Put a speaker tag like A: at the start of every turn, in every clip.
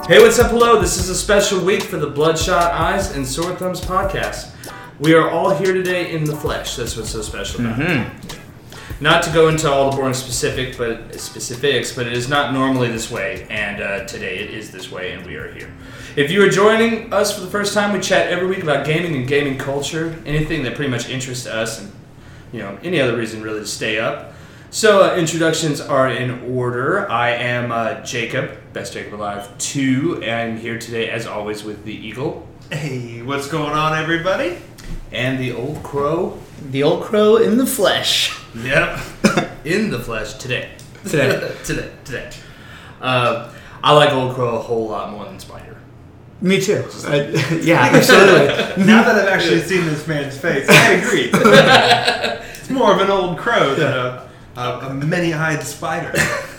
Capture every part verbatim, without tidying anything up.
A: Hey, what's up? Hello. This is a special week for the Bloodshot Eyes and Sore Thumbs podcast. We are all here today in the flesh. That's what's so special about
B: Mm-hmm.
A: it. Not to go into all the boring specific, but specifics, but it is not normally this way, and uh, today it is this way, and we are here. If you are joining us for the first time, we chat every week about gaming and gaming culture, anything that pretty much interests us, and you know any other reason really to stay up. So uh, introductions are in order. I am uh, Jacob, best Jacob alive, two, and I'm here today as always with the Eagle.
C: Hey, what's going on, everybody?
A: And the Old Crow.
B: The old crow in the flesh.
A: Yep. In the flesh today.
B: Today.
A: today. Today. Uh, I like Old Crow a whole lot more than Spider.
B: Me too. I, yeah, absolutely.
C: Now that I've actually seen this man's face, I agree. It's more of an old crow than a, a, a many-eyed spider.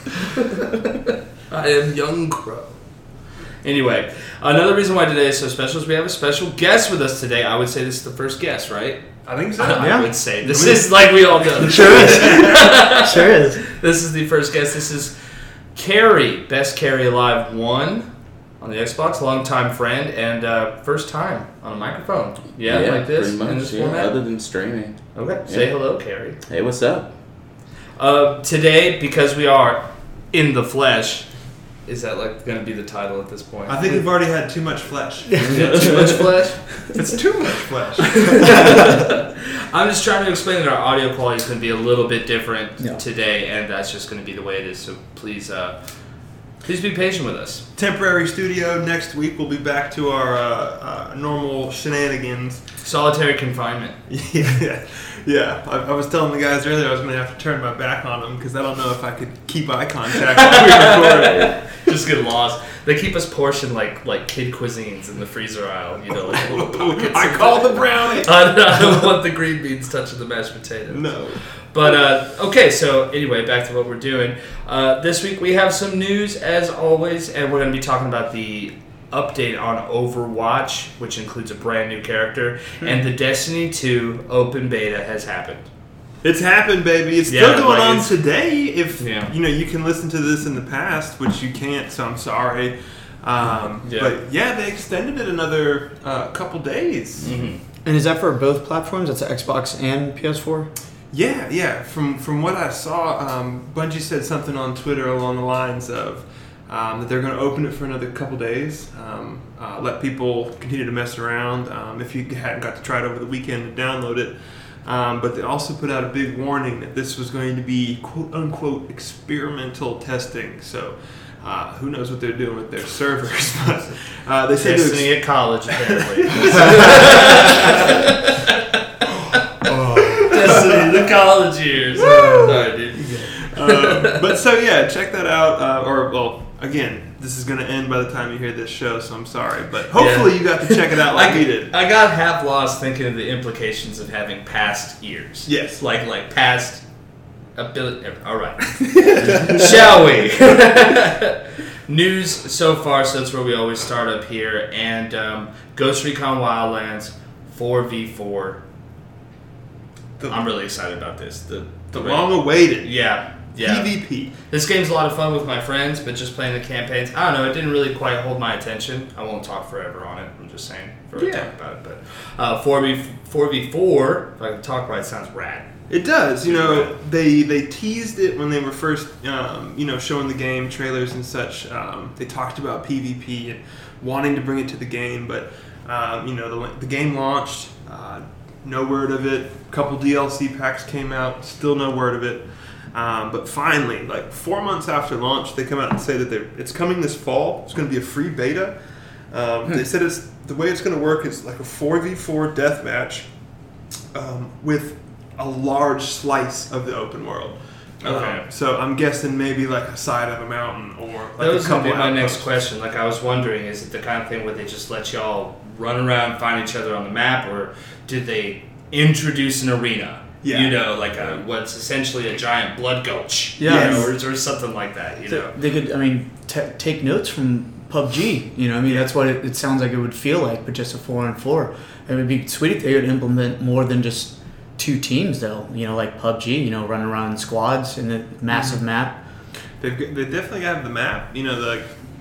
A: I am Young Crow. Anyway, another reason why today is so special is we have a special guest with us today. I would say this is the first guest, right?
C: I think so.
A: I,
B: Yeah.
A: I would say. This is like we all know.
B: Sure is. Sure is.
A: This is the first guest. This is Carrie, best Carrie alive one on the Xbox, longtime friend, and uh, first time on a microphone. Yeah,
D: Yeah,
A: like this,
D: pretty much,
A: in this
D: yeah,
A: format.
D: other than streaming.
A: Okay, say
D: Yeah.
A: hello, Carrie.
D: Hey, what's up?
A: Uh, today, because we are in the flesh, is that like going to be the title at this point?
C: I think we've already had too much flesh.
A: Yeah, too much flesh.
C: It's too much flesh.
A: I'm just trying to explain that our audio quality is going to be a little bit different
B: Yeah.
A: today, and that's just going to be the way it is. So please, uh, please be patient with us.
C: Temporary studio. Next week we'll be back to our uh, uh, normal shenanigans.
A: Solitary confinement.
C: Yeah, yeah. I, I was telling the guys earlier I was going to have to turn my back on them because I don't know if I could keep eye contact while we record.
A: Just get lost. They keep us portioned like like kid cuisines in the freezer aisle. You know, like little pockets.
C: I call the brownie.
A: I don't, I don't want the green beans touching the mashed potatoes.
C: No.
A: But, uh, okay, so anyway, back to what we're doing. Uh, this week we have some news, as always, and we're going to be talking about the update on Overwatch, which includes a brand new character,
C: Hmm.
A: and the Destiny two open beta has happened.
C: It's happened, baby. It's
A: Yeah,
C: still going
A: like
C: on
A: it's-
C: today. If
A: Yeah.
C: you know, you can listen to this in the past, which you can't. So I'm sorry. Um,
A: Yeah.
C: But yeah, they extended it another uh, couple days.
A: Mm-hmm.
B: And is that for both platforms? That's Xbox and P S four?
C: Yeah, yeah. From from what I saw, um, Bungie said something on Twitter along the lines of um, that they're going to open it for another couple days, um, uh, let people continue to mess around. Um, if you hadn't got to try it over the weekend and download it. Um, but they also put out a big warning that this was going to be quote unquote experimental testing. So uh, who knows what they're doing with their servers? But uh, they said to ex-
A: Destiny at college, apparently. Destiny, the college years. Sorry, dude.
C: uh, but so yeah, check that out. Uh, or well, again, this is going to end by the time you hear this show, so I'm sorry. But hopefully
A: Yeah.
C: you got to check it out like
A: I,
C: we did.
A: I got half lost thinking of the implications of having past years.
C: Yes.
A: Like like past ability. All right. Shall we? News so far, so that's where we always start up here. And um, Ghost Recon Wildlands four v four.
C: The,
A: I'm really excited about this. The
C: the long-awaited
A: yeah. Yeah.
C: PvP.
A: This game's a lot of fun with my friends, but just playing the campaigns, I don't know, it didn't really quite hold my attention. I won't talk forever on it, I'm just saying, for a
C: Yeah.
A: talk about it. But uh, four v four, if I can talk right, sounds rad.
C: It does. You know, they they teased it when they were first, um, you know, showing the game trailers and such. Um, they talked about PvP and wanting to bring it to the game, but um, you know, the, the game launched. Uh, no word of it. A couple D L C packs came out. Still no word of it. Um, but finally, like four months after launch, they come out and say that they're, it's coming this fall. It's going to be a free beta. Um, They said it's the way it's going to work is like a four v four deathmatch um, with a large slice of the open world.
A: Okay.
C: Um, so I'm guessing maybe like a side of a mountain or like
A: That was
C: a
A: going to
C: couple
A: be my next
C: outposts.
A: question. Like, I was wondering, is it the kind of thing where they just let y'all run around, find each other on the map, or did they introduce an arena?
C: Yeah.
A: You know, like a, what's essentially a giant blood gulch.
B: Yeah.
A: You know, or, or something like that, you know.
B: They could, I mean, t- take notes from P U B G. You know, I mean, that's what it, it sounds like it would feel like, but just a four on four. It would be sweet if they would implement more than just two teams, though. You know, like P U B G. You know, running around in squads in a massive
C: Mm-hmm.
B: map.
C: They've, g- they definitely have the map. You know, the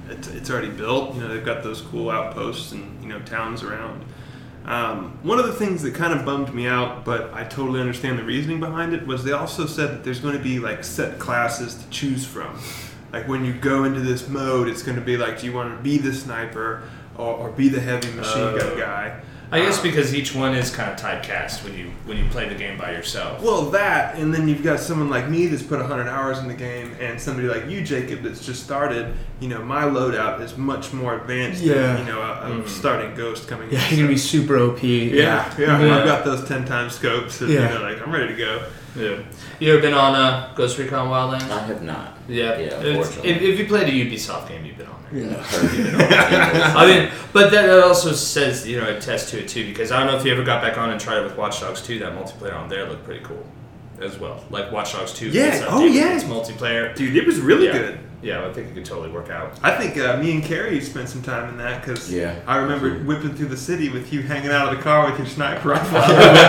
C: it's, it's already built. You know, they've got those cool outposts and, you know, towns around. Um, one of the things that kind of bummed me out, but I totally understand the reasoning behind it, was they also said that there's going to be like set classes to choose from. Like when you go into this mode, it's going to be like, do you want to be the sniper or, or be the heavy machine
A: Uh,
C: gun guy?
A: I guess
C: Um,
A: because each one is kind of typecast when you when you play the game by yourself.
C: Well, that, and then you've got someone like me that's put one hundred hours in the game, and somebody like you, Jacob, that's just started. You know, my loadout is much more advanced
B: Yeah.
C: than, you know, a, a
A: Mhm.
C: starting Ghost coming
B: Yeah,
C: in.
B: you're gonna be super O P.
C: Yeah, yeah,
A: Yeah.
C: I've got those ten times scopes, and,
B: Yeah.
C: you know, like, I'm ready to go.
A: Yeah. You ever been on uh, Ghost Recon Wildlands?
D: I have not.
A: Yeah.
D: Yeah,
A: It's-
D: unfortunately.
A: If, if you played a Ubisoft game, you've been on there.
B: Yeah.
A: I mean, but that, that also says, you know, attests to it too, because I don't know if you ever got back on and tried it with Watch Dogs two, that multiplayer on there looked pretty cool as well. Like Watch Dogs two.
C: Yeah,
A: it's
C: oh,
A: updated,
C: yeah.
A: It's multiplayer.
C: Dude, it was really
A: Yeah.
C: good.
A: Yeah, I think it could totally work out.
C: I think uh, me and Carrie spent some time in that because
D: Yeah.
C: I remember whipping through the city with you hanging out of the car with your sniper rifle.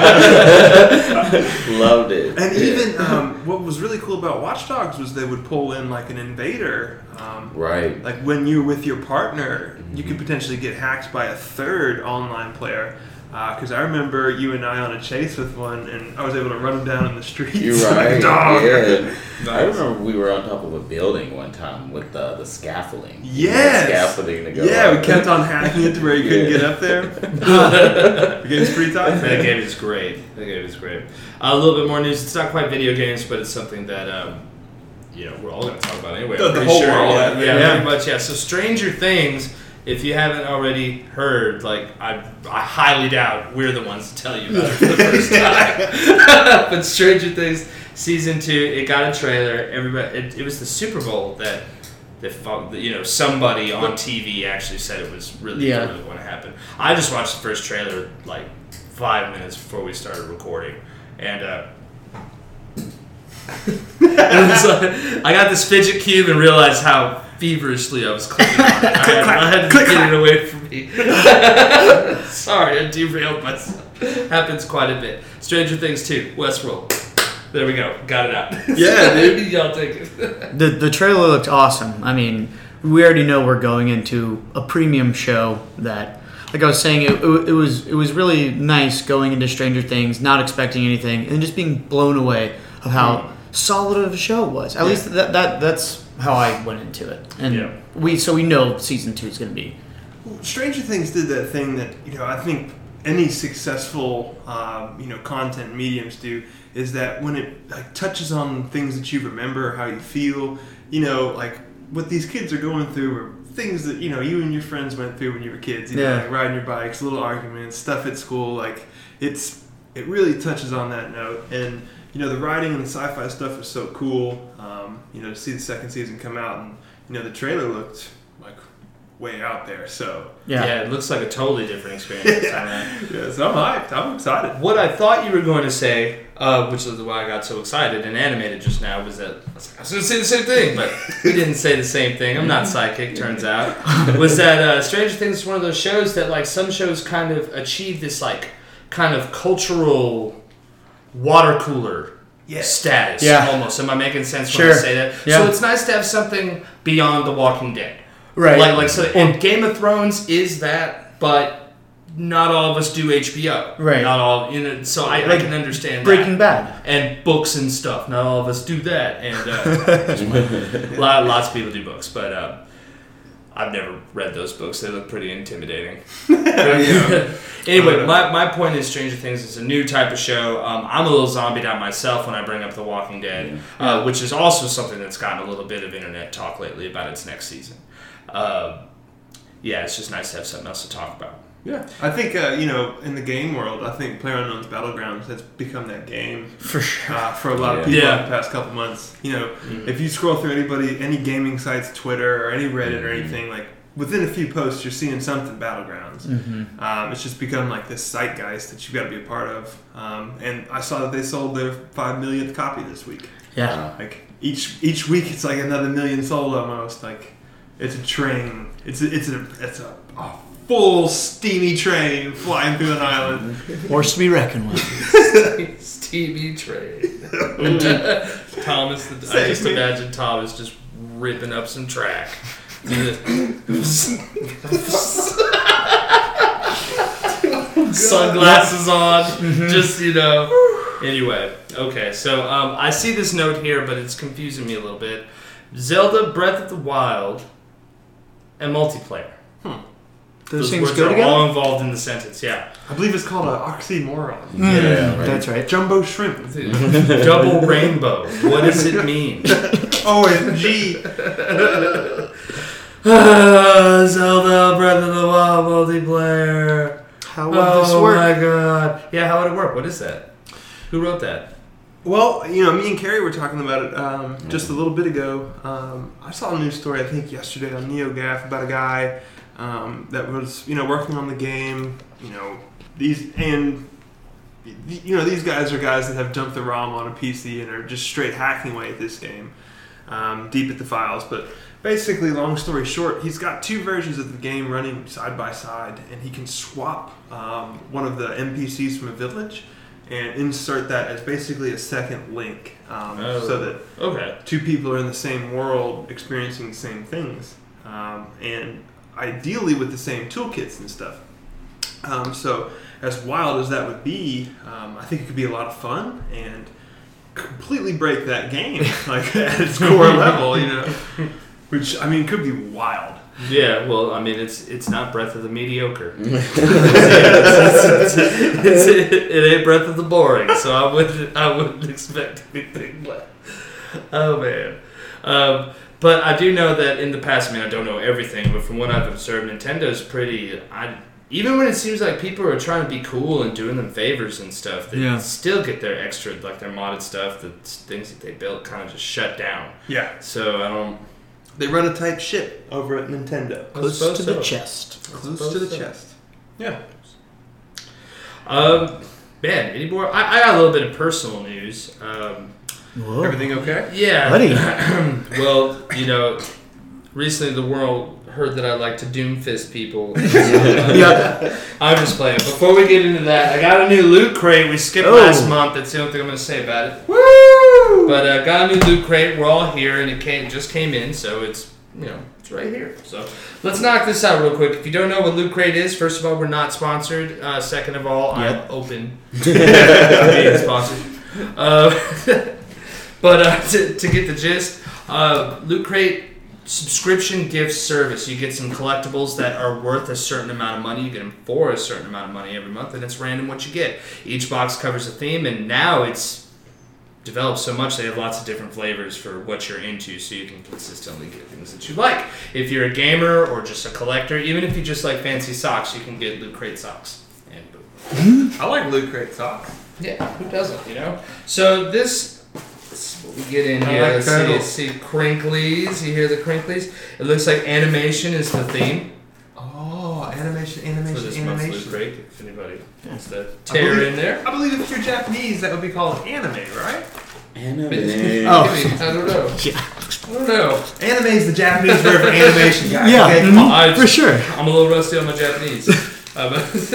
D: Loved it.
C: And
D: Yeah.
C: even um, what was really cool about Watch Dogs was they would pull in like an invader. Um,
D: Right.
C: Like when you're with your partner, you could potentially get hacked by a third online player. Because I remember you and I on a chase with one, and I was able to run him down in the streets.
D: You're
C: like a
D: right.
C: dog.
D: Yeah. I
A: Nice.
D: remember we were on top of a building one time with the, the scaffolding.
C: Yes.
D: The scaffolding to go
C: Yeah,
D: up.
C: we kept on hacking it to where you couldn't
D: Yeah.
C: get up there. The game's pretty tight.
A: That game is great. That game is great. Uh, a little bit more news. It's not quite video games, but it's something that um, you know we're all going to talk about anyway.
C: The-
A: I'm
C: the
A: pretty
C: whole
A: sure.
C: world,
A: Yeah,
C: I
A: yeah,
C: think.
B: Yeah.
A: pretty much. Yeah. So Stranger Things. If you haven't already heard, like I, I highly doubt we're the ones to tell you about it for the first time. But Stranger Things season two, it got a trailer. Everybody, it, it was the Super Bowl that, that fo- you know, somebody on T V actually said it was really,
B: Yeah.
A: really going to happen. I just watched the first trailer like five minutes before we started recording, and. uh it was like, I got this fidget cube and realized how feverishly I was clicking on it. I had, I had to
C: click,
A: get it away from me. Sorry, I derailed myself. Happens quite a bit. Stranger Things two, Westworld. There we go. Got it out.
C: Yeah, dude.
A: Y'all take it.
B: The the trailer looked awesome. I mean, we already know we're going into a premium show that, like I was saying, it, it, it was it was really nice going into Stranger Things, not expecting anything, and just being blown away of how solid of a show it was. At
A: Yeah.
B: least that that that's how I went into it, and
A: Yeah.
B: we so we know season two is going to be.
C: Stranger Things did that thing that, you know, I think any successful, um, you know, content mediums do, is that when it like touches on things that you remember, how you feel, you know, like what these kids are going through are things that, you know, you and your friends went through when you were kids, you know,
B: Yeah.
C: like riding your bikes, little arguments, stuff at school, like it's, it really touches on that note. And, you know, the writing and the sci-fi stuff was so cool, um, you know, to see the second season come out, and, you know, the trailer looked like way out there, so.
B: Yeah.
A: Yeah, it looks like a totally different experience. this time around.
C: Yeah, so I'm hyped. I'm excited.
A: What I thought you were going to say, uh, which is why I got so excited and animated just now, was that I was, like, I was going to say the same thing, but we didn't say the same thing. I'm not psychic, turns out. Was that uh, Stranger Things is one of those shows that, like, some shows kind of achieve this, like, kind of cultural water cooler
C: Yes.
A: status,
B: Yeah.
A: almost. Am I making sense when
B: Sure.
A: I say that?
B: Yeah.
A: So it's nice to have something beyond The Walking Dead.
B: Right.
A: Like, like so, and Game of Thrones is that, but not all of us do H B O.
B: Right.
A: Not all, you know. So I, I
B: Like
A: can understand
B: Breaking
A: that.
B: Bad.
A: And books and stuff. Not all of us do that. And uh, lot, lots of people do books, but uh, I've never read those books. They look pretty intimidating. Anyway, my, my point is Stranger Things is a new type of show. Um, I'm a little zombied out myself when I bring up The Walking Dead, uh, which is also something that's gotten a little bit of internet talk lately about its next season. Uh, yeah, it's just nice to have something else to talk about.
C: Yeah, I think uh, you know, in the game world, I think PlayerUnknown's Battlegrounds has become that game
B: For sure.
C: uh, for a lot of
D: Yeah.
C: people
A: Yeah.
C: in the past couple months. You know,
A: Mhm.
C: if you scroll through anybody, any gaming sites, Twitter or any Reddit or anything, like within a few posts, you're seeing something Battlegrounds.
B: Mm-hmm.
C: Um, it's just become like this zeitgeist that you've got to be a part of. Um, and I saw that they sold their five millionth copy this week.
B: Yeah.
C: Like each each week, it's like another million sold almost. Like it's a train. It's a, it's a it's a, a full steamy train flying through an island.
B: Force to be reckoned with.
A: Stevie Trade. Thomas, the, I
C: Save
A: just
C: me.
A: imagine Thomas just ripping up some track. Sunglasses on, just, you know. Anyway, okay, so um, I see this note here, but it's confusing me a little bit. Zelda Breath of the Wild and multiplayer.
B: Those,
A: Those
B: things
A: words
B: go
A: are
B: together?
A: all involved in the sentence, yeah.
C: I believe it's called an oxymoron.
B: Mm,
D: Yeah, right.
B: That's right.
C: Jumbo shrimp.
A: Double rainbow. What does it mean?
C: O M G.
A: Zelda Breath of the Wild multiplayer.
B: How would
A: Oh
B: this work?
A: my god. Yeah, how would it work? What is that? Who wrote that?
C: Well, you know, me and Carrie were talking about it um, just a little bit ago. Um, I saw a news story, I think, yesterday on NeoGaf about a guy um, that was, you know, working on the game. You know, these and you know these guys are guys that have dumped the ROM on a P C and are just straight hacking away at this game, um, deep at the files. But basically, long story short, he's got two versions of the game running side by side, and he can swap um, one of the N P Cs from a village and insert that as basically a second link, um,
A: Oh.
C: so that
A: Okay.
C: two people are in the same world experiencing the same things, um, and ideally with the same toolkits and stuff. Um, so as wild as that would be, um, I think it could be a lot of fun and completely break that game, like at its core level, you know, which I mean could be wild.
A: Yeah, well, I mean, it's it's not Breath of the Mediocre. it's, it's, it's, it ain't Breath of the Boring, so I wouldn't I wouldn't expect anything less. Oh man, um, but I do know that in the past. I mean, I don't know everything, but from what I've observed, Nintendo's pretty. I even when it seems like people are trying to be cool and doing them favors and stuff, they
B: Yeah.
A: still get their extra, like their modded stuff, the things that they built, kind of just shut down.
C: Yeah,
A: So I don't.
C: they run a tight ship over at Nintendo,
B: Close
A: suppose
B: to the
A: so.
B: chest.
C: close to the
A: so.
C: chest. Yeah.
A: Um, man, any more? I, I got a little bit of personal news. Um,
B: Whoa.
C: Everything okay?
A: yeah.
B: Buddy.
A: Well, you know, recently the world heard that I like to doomfist people.
B: Yeah.
A: I'm just playing. Before we get into that, I got a new loot crate. We skipped
B: Oh.
A: last month. That's the only thing I'm going to say about it. Woo! But uh, got a new loot crate. We're all here, and it came just came in, so it's you know it's right here. So let's knock this out real quick. If you don't know what loot crate is, first of all, we're not sponsored. Uh, second of all,
B: Yep.
A: I'm open to being sponsored. Uh, but uh, to, to get the gist, uh, loot crate. Subscription gift service. You get some collectibles that are worth a certain amount of money. You get them for a certain amount of money every month, and it's random what you get. Each box covers a theme, and now it's developed so much they have lots of different flavors for what you're into, so you can consistently get things that you like. If you're a gamer or just a collector, even if you just like fancy socks, you can get Loot Crate socks. And boom.
C: I like Loot Crate socks.
A: Yeah, who doesn't, you know? So this... This is what we get in
C: I
A: here.
C: like
A: Let's see,
C: turtles.
A: let's see, crinklies. You hear the crinklies? It looks like animation is the theme
C: Oh, animation,
A: for
C: animation,
A: this month's Loot
C: animation.
A: Crate. If anybody wants to
C: I
A: tear
C: believe-
A: in there.
C: I believe if you're Japanese, that would be called anime, right?
D: Anime.
B: Oh.
A: I don't know.
B: Yeah.
A: I don't know.
C: Anime is the Japanese word for animation, guys.
B: Yeah,
C: Okay,
B: mhm,
C: come on.
A: I-
B: for sure.
A: I'm a little rusty on my Japanese. um,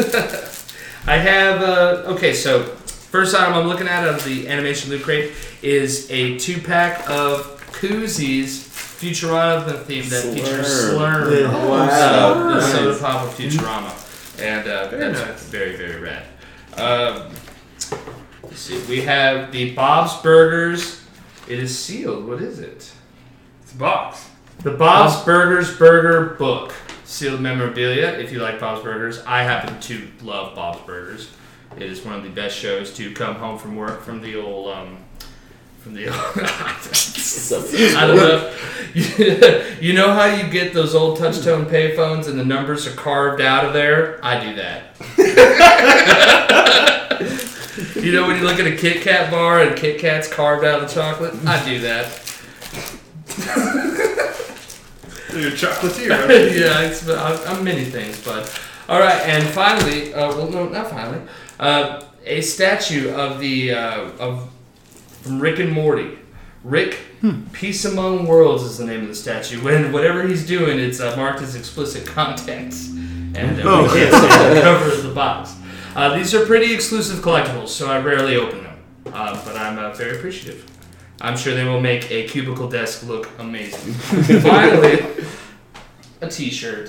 A: I have, uh, okay, so first item I'm looking at out of the animation Loot Crate is a two-pack of koozies, Futurama theme that
D: Slurm.
A: features Slurm,
B: Yeah.
A: uh,
D: Wow.
A: the
D: Nice.
A: soda pop of Futurama, and uh,
C: Very
A: that's
C: nice.
A: very, very rad. Um, let's see, we have the Bob's Burgers. It is sealed. What is it?
C: It's a box.
A: The Bob's Burgers Burger Book. Sealed memorabilia, if you like Bob's Burgers. I happen to love Bob's Burgers. It is one of the best shows to come home from work from the old, um, from the old, I don't know. You know how you get those old touch-tone payphones and the numbers are carved out of there? I do that. You know when you look at a Kit Kat bar and Kit Kat's carved out of the chocolate? I do that.
C: You're a chocolatier, right?
A: Yeah, it's, I'm, I'm many things, but all right. And finally, uh, well, no, not finally, uh, a statue of the uh, of from Rick and Morty. Rick, Peace Among Worlds is the name of the statue. When whatever he's doing, it's uh, marked as explicit context, and uh,
B: Oh.
A: we can't see the cover of the box. Uh, these are pretty exclusive collectibles, so I rarely open them, uh, but I'm uh, very appreciative. I'm sure they will make a cubicle desk look amazing. Finally, a T-shirt,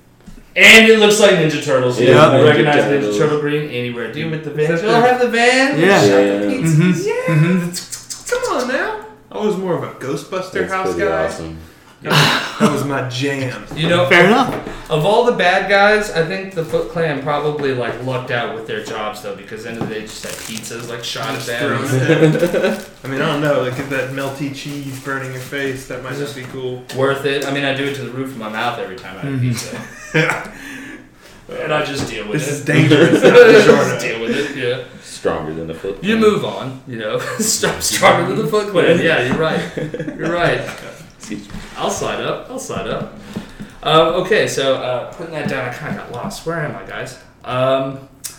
A: and it looks like Ninja Turtles.
D: Yeah,
A: I
D: Ninja
A: recognize
D: Turtles.
A: Ninja Turtle green anywhere. Do you with the van?
C: Is
A: Do
C: that
A: you
C: the-
A: have the van?
B: Yeah.
A: Shot the
D: Yeah.
A: pizzas?
B: Mhm.
A: Yeah.
C: Come on now. I was more of a Ghostbuster
D: That's
C: house
D: pretty
C: guy.
D: awesome.
C: That was my jam.
A: You know,
B: Fair enough.
A: of all the bad guys, I think the Foot Clan probably like lucked out with their jobs though, because end of the day just had pizzas like shot at
C: Just
A: them.
C: throwing it. I mean, I don't know. Like, if that melty cheese burning your face, that might just be cool.
A: Worth it. I mean, I do it to the roof of my mouth every time I have
B: Mhm.
A: pizza, and I just deal with
C: This
A: it.
C: is dangerous.
A: Just deal with it. Yeah.
D: Stronger than the Foot
A: You
D: Clan.
A: move on. You know, stop stronger than the Foot Clan. Yeah, you're right. You're right.
D: Excuse me.
A: I'll slide up. I'll slide up. Um, okay, so uh, putting that down, I kind of got lost. Where am I, guys? Um,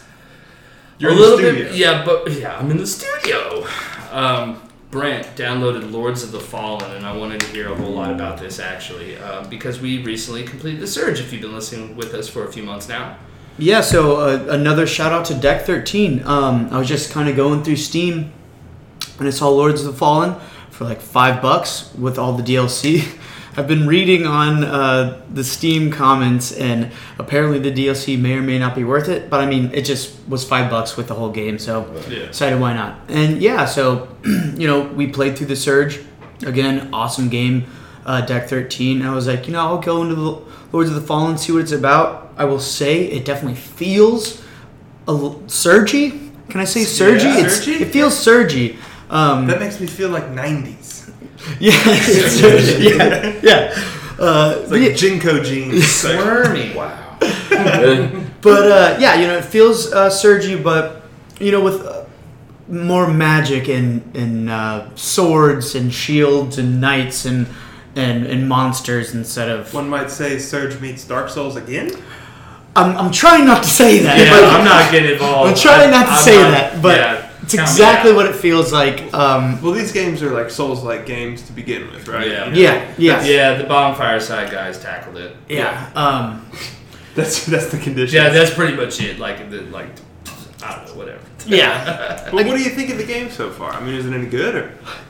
C: You're
A: a
C: in the
A: little
C: studio.
A: bit, yeah, but yeah, I'm in the studio. Um, Brent downloaded Lords of the Fallen, and I wanted to hear a whole lot about this actually, um, because we recently completed the Surge. If you've been listening with us for a few months now,
B: Yeah, so uh, another shout out to Deck thirteen. Um, I was just kind of going through Steam, and I saw Lords of the Fallen for like five bucks with all the D L C. I've been reading on uh, the Steam comments, and apparently the D L C may or may not be worth it. But I mean, it just was five bucks with the whole game, so
A: yeah.
B: decided why not. And yeah, so you know, we played through the Surge. Again, awesome game, uh, Deck thirteen. I was like, you know, I'll go into the Lords of the Fallen, see what it's about. I will say it definitely feels a l- surgy. Can I say surgy?
C: Yeah.
B: It's,
C: Surgy?
B: It feels surgy. Um,
C: That makes me feel like nineties.
B: yeah, it's surgy. Yeah, yeah. Uh,
C: It's
B: but
C: like
B: yeah,
C: Jinko jeans.
A: Squirmy.
D: Wow. Really?
B: but uh, yeah, you know, it feels uh, surgy, but you know, with uh, more magic and and uh, swords and shields and knights and and and monsters instead of.
C: One might say Surge meets Dark Souls again.
B: I'm I'm trying not to say that.
A: Yeah,
B: but
A: I'm not getting involved.
B: I'm trying not to
A: I'm
B: say
A: not-
B: that, but
A: yeah,
B: it's
A: count me
B: exactly
A: out.
B: what it feels like. Um,
C: Well, these games are like Souls-like games to begin with, right?
A: Yeah.
C: You know,
B: yeah, yeah,
A: Yeah, the bonfire side guys tackled it.
B: yeah. Um,
C: That's that's the condition.
A: Yeah, that's pretty much it. Like, the, like, I don't know, whatever.
B: yeah.
C: Well, what do you think of the game so far? I mean, is it any good or?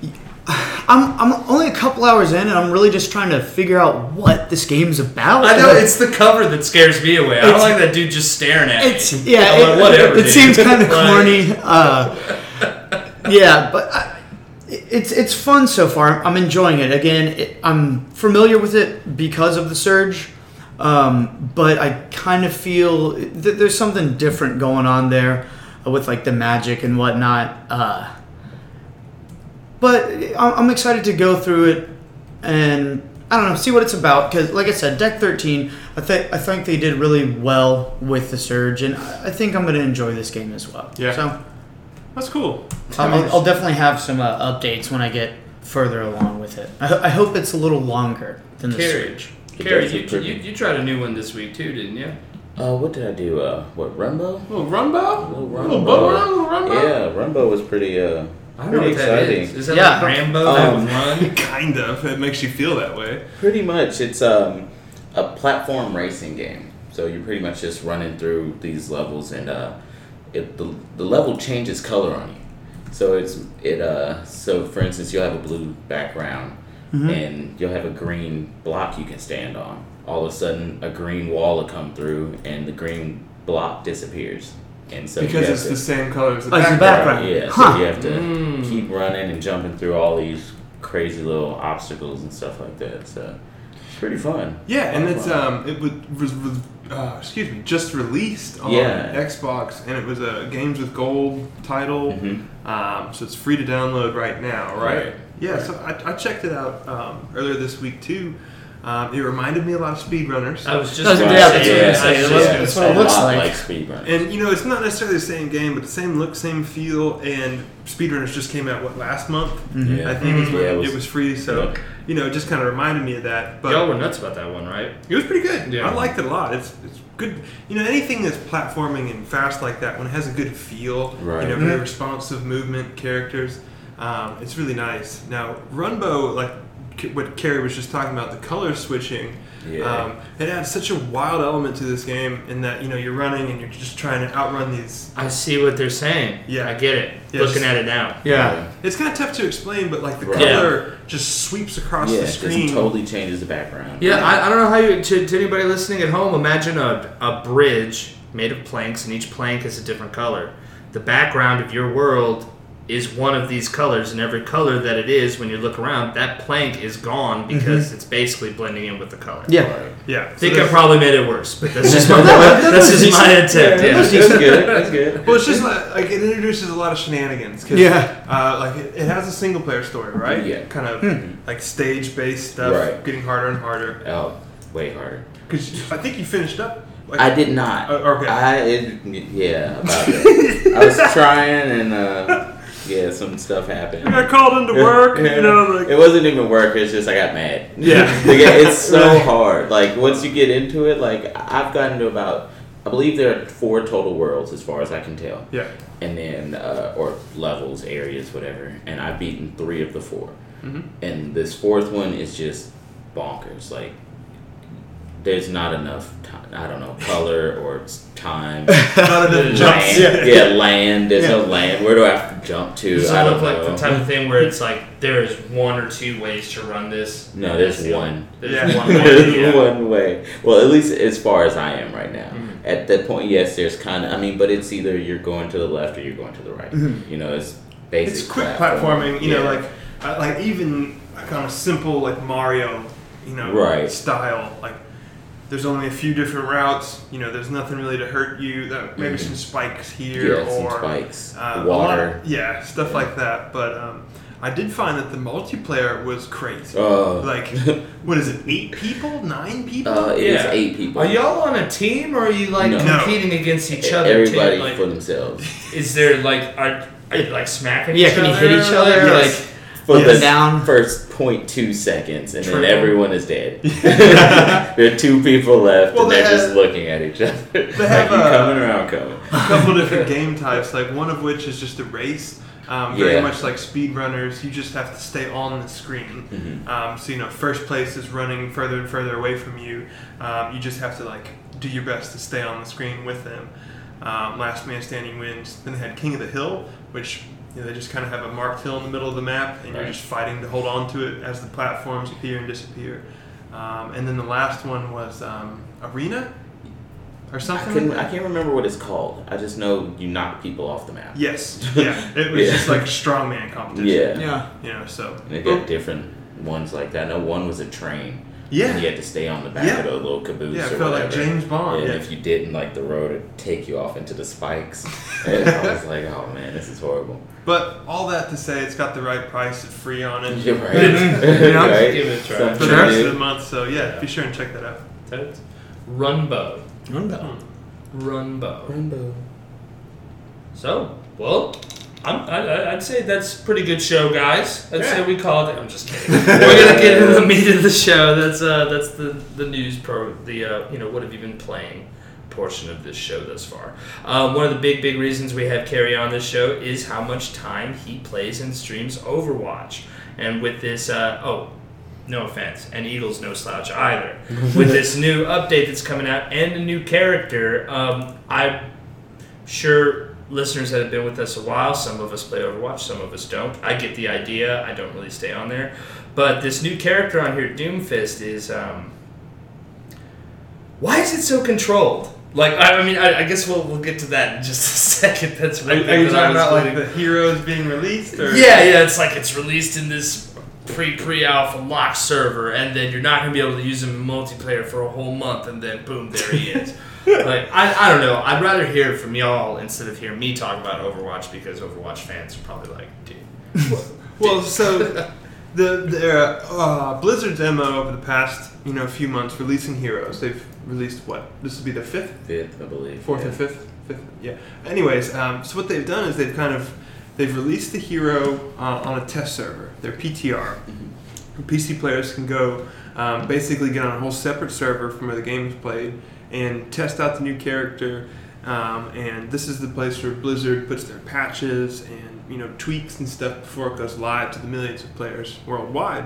B: I'm I'm only a couple hours in, and I'm really just trying to figure out what this game's about.
A: I know, it's the cover that scares me away. I don't
B: It's-
A: like that dude just staring at
B: It's
A: me.
B: yeah,
A: I'm
B: it,
A: like, whatever.
B: It,
A: dude.
B: seems kind of
A: Like,
B: corny. Uh, yeah, but I, it's it's fun so far. I'm enjoying it. Again, it, I'm familiar with it because of the Surge, um, but I kind of feel that there's something different going on there with like the magic and whatnot. Uh, but I'm I'm excited to go through it and I don't know, see what it's about. Because, like I said, Deck thirteen, I think I think they did really well with the Surge, and I I think I'm going to enjoy this game as well.
C: Yeah.
B: So
C: That's cool.
B: I'll, I'll- I'll definitely have some uh, updates when I get further along with it. I, ho- I hope it's a little longer than the
A: Carrie.
B: Surge.
D: It
A: Carrie,
D: does
A: you,
D: look pretty.
A: you, you tried a new one this week too, didn't you?
D: Uh, what did I do? Uh, what Rumbo?
C: Little Rumbo?
D: Little
C: Little
D: Rumbo.
C: bow around, little Rumbo?
D: Yeah, Rumbo was pretty. Uh,
A: I don't know
D: pretty
A: what that
D: exciting.
A: is. Is that
B: Yeah.
A: like Rambo that
D: Um,
A: would run?
C: Kind of. It makes you feel that way.
D: Pretty much, it's um, a platform racing game. So you're pretty much just running through these levels, and uh, it the, the level changes color on you. So it's it uh so for instance, you'll have a blue background, and you'll have a green block you can stand on. All of a sudden, a green wall will come through, and the green block disappears. And so you
C: Because
D: have
C: it's
D: to-
C: the same color as the
B: Oh, it's the
C: background.
B: background.
D: Yeah,
B: Huh.
D: so you have to
A: Mm.
D: keep running and jumping through all these crazy little obstacles and stuff like that. So it's pretty fun.
C: Yeah, and
D: Lot of
C: it's
D: fun.
C: um, it was, was, was uh, excuse me, just released on
D: Yeah.
C: Xbox, and it was a Games with Gold title.
D: Mhm.
C: Um, so it's free to download right now, right?
D: Right.
C: Yeah, so I, I checked it out um, earlier this week too. Um, it reminded me a lot of Speedrunners.
A: I was just
B: That's-
A: gonna
B: yeah,
A: say
B: that's what
A: that.
B: I'm saying.
A: I was
B: It
A: just
B: looks-
A: gonna
B: that's
A: say
B: what it
A: that.
B: looks
D: a lot
B: like.
D: like Speedrunners.
C: And you know, it's not necessarily the same game, but the same look, same feel. And Speedrunners just came out what last month,
D: Yeah.
C: I think, is when
D: Yeah,
C: it, was, free. So
D: yeah.
C: you know, it just kind of reminded me of that. But
A: Y'all were nuts about that one, right?
C: it was pretty good.
A: Yeah.
C: I liked it a lot. It's it's good. You know, anything that's platforming and fast like that, when it has a good feel,
D: Right.
C: you know, very
B: Mhm.
C: responsive movement, characters, um, it's really nice. Now, Runbow, like K- what Carrie was just talking about, the color switching.
D: Yeah.
C: Um, it adds such a wild element to this game in that you know you're running and you're just trying to outrun these.
A: I see what they're saying.
C: Yeah.
A: I get it.
C: Yes.
A: Looking at it now.
B: Yeah.
C: It's kind of tough to explain, but like the
D: Right.
C: color just sweeps across
D: Yeah,
C: the
D: it
C: screen.
D: totally changes the background.
A: Yeah, I, I don't know how you, to, to anybody listening at home, imagine a, a bridge made of planks, and each plank is a different color. The background of your world is one of these colors, and every color that it is, when you look around, that plank is gone because it's basically blending in with the color.
B: Yeah.
D: Right.
C: Yeah,
A: I think I probably made it worse, but that's just my,
B: that
A: that's
B: was
A: just my
B: decent.
A: attempt.
D: Yeah,
A: Yeah,
D: that's, that's good. That's good.
C: Well, it's just like, like it introduces a lot of shenanigans. 'Cause,
B: Yeah.
C: Uh, like it, it has a single player story, right?
D: Yeah.
C: Kind of like stage based stuff,
D: Right.
C: getting harder and harder.
D: Oh, way harder.
C: Because I think you finished up. Like,
D: I did not.
C: Uh, okay.
D: I it, yeah about that. I was trying and uh, yeah, some stuff happened.
C: I got called into work. You know, like
D: It wasn't even work. It's just I got mad.
C: Yeah.
D: Like, it's so hard. Like once you get into it, like I've gotten to about, I believe there are four total worlds as far as I can tell,
C: yeah.
D: and then uh, or levels, areas, whatever. And I've beaten three of the four,
C: Mm-hmm.
D: and this fourth one is just bonkers. Like there's not enough time. I don't know, color or time.
C: Not enough
A: Jumps.
C: jumps.
D: Land, yeah. land. There's
B: Yeah.
D: no land. Where do I have to jump to?
A: Does
D: I
A: it
D: don't
A: look like
D: know.
A: the type of thing where it's like there's one or two ways to run this?
D: No,
A: and
D: there's
A: that's the
D: one.
A: only- There's
C: Yeah.
A: one way.
D: There's
A: Yeah.
D: one way. Well, at least as far as I am right now.
A: Mhm.
D: At that point, yes, there's kind of. I mean, but it's either you're going to the left or you're going to the right. You know, it's basic.
C: It's quick
D: platform.
C: platforming. You know,
D: Yeah.
C: like uh, like even kind of simple like Mario, you know,
D: Right.
C: style. Like there's only a few different routes. You know, there's nothing really to hurt you. That maybe
D: Mhm.
C: some spikes here
D: Yeah, some
C: or
D: spikes,
C: uh, a lot
D: water.
C: of- yeah, stuff like that. But um, I did find that the multiplayer was crazy.
D: Oh.
C: Like, what is it? Eight people? Nine people?
D: Uh, it is
A: Yeah.
D: eight people.
A: Are y'all on a team, or are you like
D: No.
A: competing against each other?
D: Everybody
A: too? Like,
D: for themselves.
A: is there like are, are you like smacking
B: Yeah,
A: each
B: can you
A: other?
B: hit each other?
A: Or,
C: Yes.
B: Like,
D: For
C: Yes.
D: the
B: down.
D: first point two seconds, and then
A: True.
D: everyone is dead. There are two people left,
C: Well,
D: and
C: they
D: they're just
C: have-
D: looking at each other. They
C: have
D: like, you
C: a-
D: coming around, coming.
C: a couple different game types, like one of which is just a race. Um, very
D: Yeah.
C: much like speedrunners, you just have to stay on the screen.
D: Mhm.
C: Um, so you know, first place is running further and further away from you. Um, you just have to like do your best to stay on the screen with them. Um, last man standing wins. Then they had King of the Hill, which you know, they just kind of have a marked hill in the middle of the map, and you're
D: Right.
C: just fighting to hold on to it as the platforms appear and disappear. Um, and then the last one was um, Arena or
D: I,
C: something.
D: couldn't,
C: like
D: I
C: that.
D: can't remember what it's called. I just know you knock people off the map.
C: Yes, yeah, it was
D: Yeah.
C: just like a strongman competition.
D: Yeah.
B: yeah.
C: You know, so
D: And they got different ones like that. I know one was a train.
C: yeah,
D: And you had to stay on the back
C: Yeah.
D: of the little caboose
C: yeah, it
D: or
C: felt like
D: whatever.
C: James Bond.
D: And
C: Yeah,
D: if you didn't, like the road would take you off into the spikes. And I was like, oh man, this is horrible.
C: but all that to say, it's got the right price. It's free on it
D: You're right.
B: know,
D: right?
A: give it a try.
D: Something
C: for the rest
D: new.
C: of the month. So yeah,
A: Yeah.
C: be sure and check that out.
A: Toads. Runbow.
B: Runbow.
A: Runbow.
D: Rainbow.
A: So, well, I'm, I, I'd say that's a pretty good show, guys. I'd
C: Yeah.
A: say we called it. I'm just kidding. We're gonna get into the meat of the show. That's uh, that's the the news pro. The uh, you know, what have you been playing portion of this show thus far. Um, one of the big big reasons we have Carrie on this show is how much time he plays and streams Overwatch. And with this, uh, oh. No offense, and Eagles no slouch either. With this new update that's coming out and a new character, um, I'm sure listeners that have been with us a while, some of us play Overwatch, some of us don't. I get the idea. I don't really stay on there. But this new character on here, Doomfist, is... Um, why is it so controlled? Like, I, I mean, I, I guess we'll we'll get to that in just a second. That's
C: Are,
A: one
C: are
A: thing
C: you
A: that I
C: talking
A: was
C: about like
A: putting-
C: the heroes being released? Or?
A: yeah, yeah, it's like it's released in this pre pre alpha lock server, and then you're not gonna be able to use him in multiplayer for a whole month, and then boom, there he is. Like I, I don't know. I'd rather hear it from y'all instead of hear me talk about Overwatch, because Overwatch fans are probably like, dude.
C: Well, so the the uh, Blizzard's M O over the past you know few months releasing heroes. They've released what? This will be their fifth,
D: Fifth, I believe.
C: fourth,
D: yeah.
C: or fifth, fifth. Yeah. Anyways, um, so what they've done is they've kind of they've released the hero uh, on a test server. Their P T R. P C players can go um, basically get on a whole separate server from where the game is played and test out the new character. Um, and this is the place where Blizzard puts their patches and you know tweaks and stuff before it goes live to the millions of players worldwide.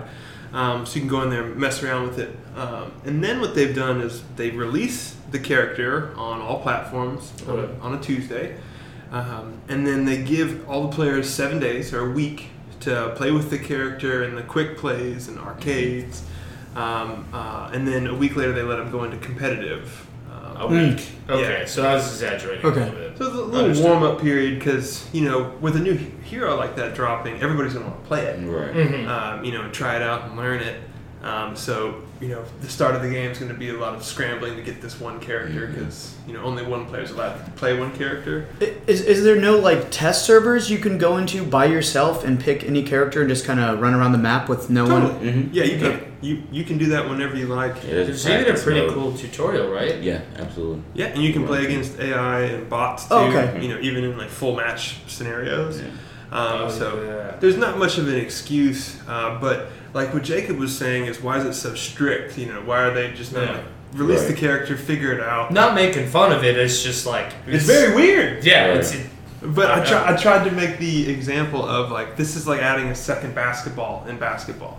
C: Um, so you can go in there and mess around with it. Um, and then what they've done is they release the character on all platforms on a, on a Tuesday. Um, and then they give all the players seven days or a week to play with the character in the quick plays and arcades. Um, uh, and then a week later they let them go into competitive.
A: A week. Okay,
C: Yeah.
A: so I was exaggerating
B: Okay.
A: a little bit.
C: So it's a little
A: Understood.
C: warm up period because, you know, with a new hero like that dropping, everybody's going to want to play it.
D: Right.
A: Mhm.
C: Um, you know, and try it out and learn it. Um, so, you know, the start of the game is going to be a lot of scrambling to get this one character because, you know, only one player is allowed to play one character.
B: Is, is there no like test servers you can go into by yourself and pick any character and just kind of run around the map with no
C: Totally.
B: one?
D: Mm-hmm.
C: Yeah, you can. You you can do that whenever you like.
D: Yeah, there's
A: It's even a
D: practice
A: pretty
D: mode.
A: cool tutorial, right?
D: Yeah, absolutely.
C: Yeah, and you can play against A I and bots too.
B: Oh, okay.
C: You know, even in like full match scenarios.
D: Yeah.
C: Um,
A: Oh,
C: so
A: yeah.
C: there's not much of an excuse, uh, but like what Jacob was saying is why is it so strict? You know, why are they just not
A: Yeah.
C: like release the
D: Right.
C: character, figure it out?
A: Not making fun of it. It's just like
C: It's very weird.
A: Yeah,
D: Right.
A: it's
C: But I,
A: Uh,
C: try, I tried to make the example of like this is like adding a second basketball in basketball.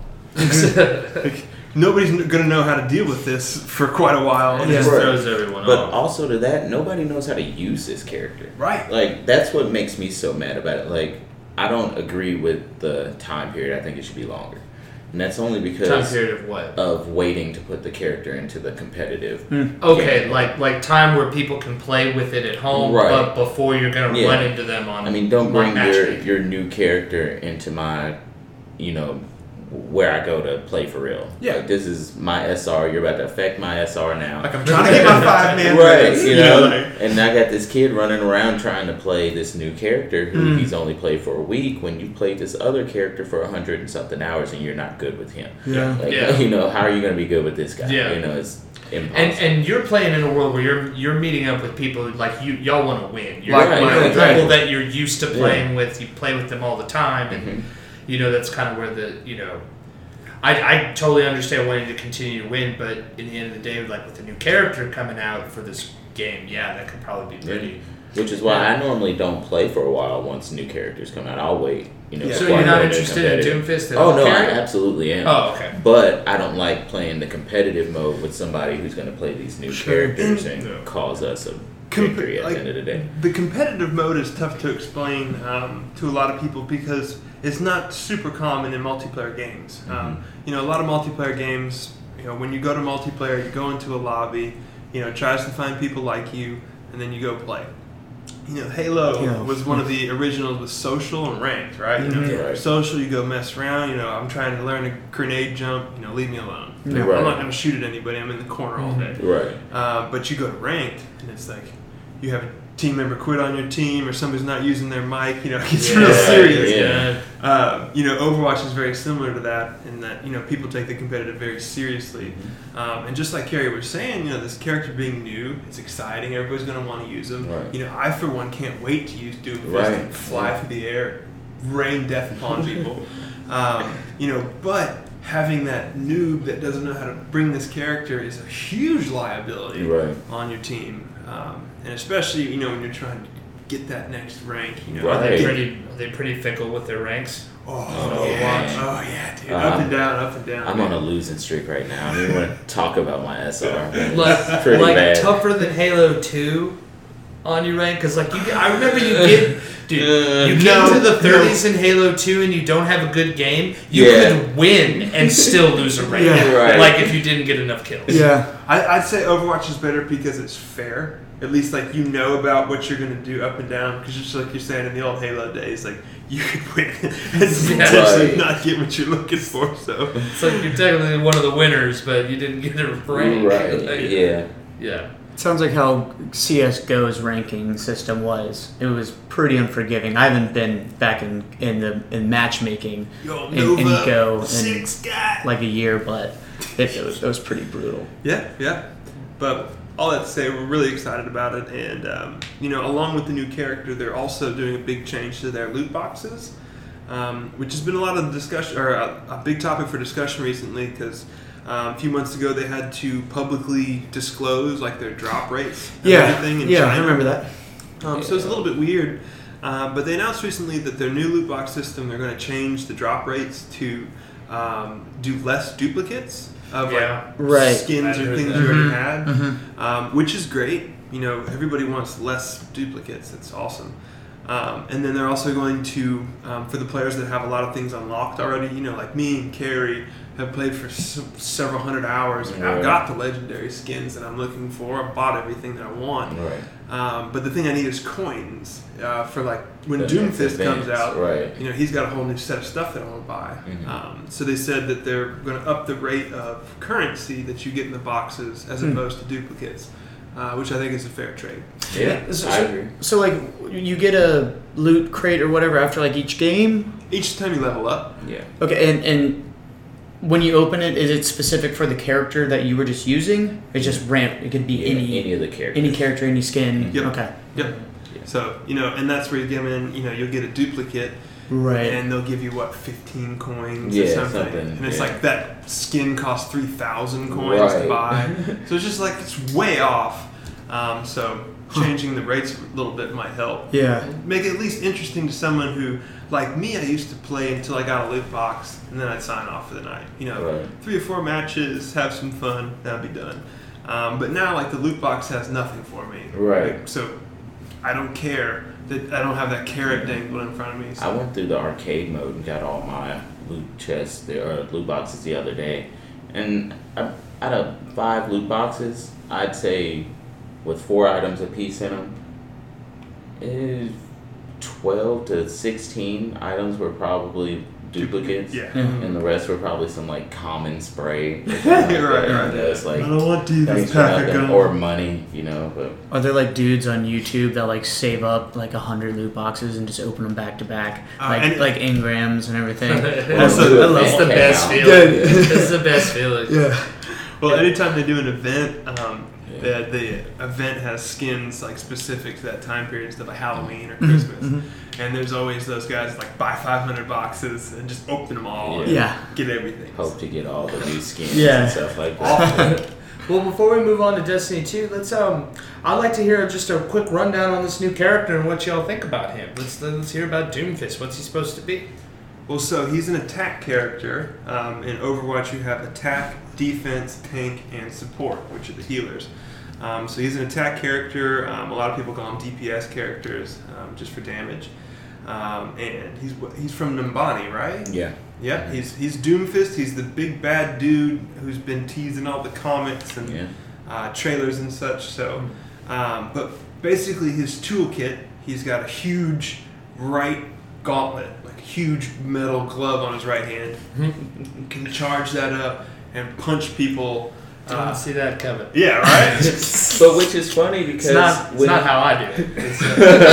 C: Like, nobody's gonna know how to deal with this for quite a while.
A: it
B: Yeah.
A: just
D: Right.
A: throws everyone
D: But
A: off.
D: also to that, nobody knows how to use this character.
C: Right.
D: Like, that's what makes me so mad about it. Like, I don't agree with the time period. I think it should be longer. And that's only because
A: Time period of what?
D: of waiting to put the character into the competitive.
A: Okay,
D: game.
A: like like time where people can play with it at home,
D: Right.
A: but before you're gonna
D: Yeah.
A: run into them on.
D: I mean, don't
A: on
D: bring your,
A: matchmaking.
D: your new character into my, you know, where I go to play for real.
C: Yeah.
D: Like, this is my S R. You're about to affect my S R now.
C: Like I'm trying to get my five man
D: Right,
C: race,
D: you know,
C: like-
D: and I got this kid running around trying to play this new character who
B: Mm.
D: he's only played for a week when you played this other character for a hundred and something hours and you're not good with him.
B: Yeah.
D: Like,
A: Yeah.
D: you know, how are you going to be good with this guy?
A: Yeah.
D: You know, it's impossible.
A: And and you're playing in a world where you're you're meeting up with people like you y'all want to win. You're
B: Like-
A: you know,
D: right,
A: people
D: right.
A: that you're used to
D: Yeah.
A: playing with. You play with them all the time, and
D: Mhm.
A: you know that's kind of where the you know. I, I totally understand wanting to continue to win, but in the end of the day, like with a new character coming out for this game, yeah, that could probably be pretty.
D: Which is why I normally don't play for a while once new characters come out. I'll wait. You know,
C: Yeah.
A: So
D: before
A: you're
D: I
A: not
D: go into
A: interested in
D: competitive.
A: Doomfist at
D: Oh
A: all?
D: no, I
A: Carrie?
D: absolutely am.
A: Oh, okay.
D: But I don't like playing the competitive mode with somebody who's going to play these new
B: Sure.
D: characters
C: And-
D: and
A: Yeah.
D: cause us a
C: Compa-
D: victory at
C: like,
D: the end of the day.
C: The competitive mode is tough to explain um, to a lot of people because it's not super common in multiplayer games. Um, you know, a lot of multiplayer games, you know, when you go to multiplayer, you go into a lobby, you know, it tries to find people like you, and then you go play. You know, Halo
B: Yeah.
C: was one of the originals with social and ranked, right? You know,
B: Mhm.
D: Right.
C: social, you go mess around. You know, I'm trying to learn a grenade jump. You know, leave me alone.
B: Yeah.
D: Right.
C: I'm not going to shoot at anybody. I'm in the corner all day.
D: Right.
C: Uh, but you go to ranked, and it's like you have a team member quit on your team, or somebody's not using their mic. You know, it's real
A: Yeah,
C: serious.
D: yeah.
C: Uh, you know, Overwatch is very similar to that in that you know people take the competitive very seriously, um, and just like Carrie was saying, you know, this character being new, it's exciting. Everybody's going to want to use them.
D: Right.
C: You know, I for one can't wait to use Doomfist
D: Right.
C: and fly
D: Yeah.
C: through the air, rain death upon people. um, you know, but having that noob that doesn't know how to bring this character is a huge liability
D: Right.
C: on your team, um, and especially you know when you're trying to get that next rank. You know,
A: Are they
D: Right.
A: pretty? Are they pretty fickle with their ranks?
C: Oh,
A: Oh,
C: yeah.
D: man.
C: oh yeah, dude,
D: Um,
C: up and down, up and down.
D: I'm on a losing streak right now. I don't even want to talk about my S R. man.
A: Like,
D: It's pretty
A: like
D: bad.
A: tougher than Halo two on your rank? Because like you, get- I remember you get, dude,
D: Uh,
A: you get
C: no,
A: into the
C: no.
A: thirties in Halo two and you don't have a good game, you
D: Yeah.
A: could win and still lose a rank.
B: Yeah.
D: Right.
A: Like if you didn't get enough kills.
B: Yeah.
C: I, I'd say Overwatch is better because it's fair. At least like you know about what you're gonna do up and down. Because just like you're saying in the old Halo days, like you could win and potentially
D: Right.
C: not get what you're looking for. So
A: It's like you're technically one of the winners, but you didn't get a rank.
D: Right.
A: Like,
D: Yeah.
A: Yeah.
B: Sounds like how C S G O's ranking system was. It was pretty unforgiving. I haven't been back in, in the in matchmaking
C: yo,
B: in, in
C: Nova,
B: Go in
C: six guy.
B: like a year, but it, it was it was pretty brutal.
C: Yeah, yeah. But all that to say, we're really excited about it, and um, you know, along with the new character, they're also doing a big change to their loot boxes, um, which has been a lot of discussion or a, a big topic for discussion recently. Because um, a few months ago, they had to publicly disclose like their drop rates, and
B: Yeah,
C: everything in
B: yeah,
C: China.
B: I remember that.
C: Um, so it's a little bit weird, uh, but they announced recently that their new loot box system, they're going to change the drop rates to um, do less duplicates of
A: Yeah.
C: like
B: Right.
C: skins
A: I
C: or
A: heard
C: things
A: that.
C: you already
B: Mhm.
C: had,
B: Mhm.
C: um, which is great. You know, everybody wants less duplicates. It's awesome. Um, and then they're also going to, um, for the players that have a lot of things unlocked already, you know, like me and Carrie have played for s- several hundred hours, and I've
D: Right.
C: got the legendary skins that I'm looking for. I've bought everything that I want.
D: Right.
C: Um, but the thing I need is coins uh, for like when
D: The
C: Doomfist
D: next
C: comes
D: events,
C: out.
D: Right.
C: You know, he's got a whole new set of stuff that I want to buy.
D: Mhm.
C: Um, so they said that they're going to up the rate of currency that you get in the boxes as
B: Hmm.
C: opposed to duplicates, uh, which I think is a fair trade.
D: Yeah,
B: So-
D: I agree.
B: So like you get a loot crate or whatever after like each game.
C: Each time you level up,
D: Yeah.
B: Okay, and and when you open it, is it specific for the character that you were just using? It's just ramp. It could be
D: Yeah,
B: any
D: any of the characters.
B: any character, any skin.
C: Yep.
B: Okay.
C: yep.
D: Yeah.
C: So you know, and that's where you give in. You know, you'll get a duplicate,
B: Right.
C: and they'll give you what fifteen coins or
D: Yeah,
C: something,
D: something,
C: and it's
D: yeah.
C: like that skin costs three thousand coins to
D: Right.
C: buy. So it's just like it's way off. Um, so changing the rates a little bit might help.
B: Yeah.
C: Make it at least interesting to someone who, like me, I used to play until I got a loot box, and then I'd sign off for the night. You know,
D: Right.
C: three or four matches, have some fun, that'd be done. Um, but now, like the loot box has nothing for me.
D: Right.
C: Like, so I don't care that I don't have that carrot dangling in front of me. So.
D: I went through the arcade mode and got all my loot chests there, or loot boxes the other day, and I, out of five loot boxes, I'd say with four items apiece in them, eh, twelve to sixteen items were probably duplicates.
C: Yeah.
B: Mhm.
D: And the rest were probably some like common spray. Or
C: Right,
D: something like
C: right.
D: that. And it's like
C: don't want to
D: thanks for nothing, or money, you know. But
B: Are there like dudes on YouTube that like save up like a hundred loot boxes and just open them back to back,
C: Uh,
B: like
C: and-
B: like engrams and everything?
A: That's
C: Also,
A: the,
C: I love
A: that's the
D: that.
A: best
D: Yeah.
A: feeling.
B: Yeah.
A: This is the best feeling.
B: Yeah.
C: Well, anytime they do an event, um,
D: Yeah.
C: the, the event has skins like specific to that time period, stuff like Halloween or
B: Mhm,
C: Christmas.
B: mhm.
C: And there's always those guys that, like buy five hundred boxes and just open them all and
B: Yeah.
C: get everything.
D: hope to get all the new skins
B: Yeah.
D: and stuff like that.
C: Awful.
A: Well, before we move on to Destiny two, let's um, I'd like to hear just a quick rundown on this new character and what y'all think about him. Let's let's hear about Doomfist. What's he supposed to be?
C: Well, so he's an attack character. Um, in Overwatch, you have attack, defense, tank, and support, which are the healers. Um, so he's an attack character. Um, a lot of people call him D P S characters, um, just for damage. Um, and he's he's from Numbani, right?
D: Yeah.
C: Yeah, he's he's Doomfist. He's the big bad dude who's been teased in all the comics and
D: Yeah.
C: uh, trailers and such. So, um, but basically, his toolkit, he's got a huge right gauntlet, like a huge metal glove on his right hand. Can charge that up and punch people.
A: Don't
C: Uh,
A: see that coming.
C: yeah, right.
D: But which is funny because
A: It's not, it's
D: when
A: not how I do it. It's,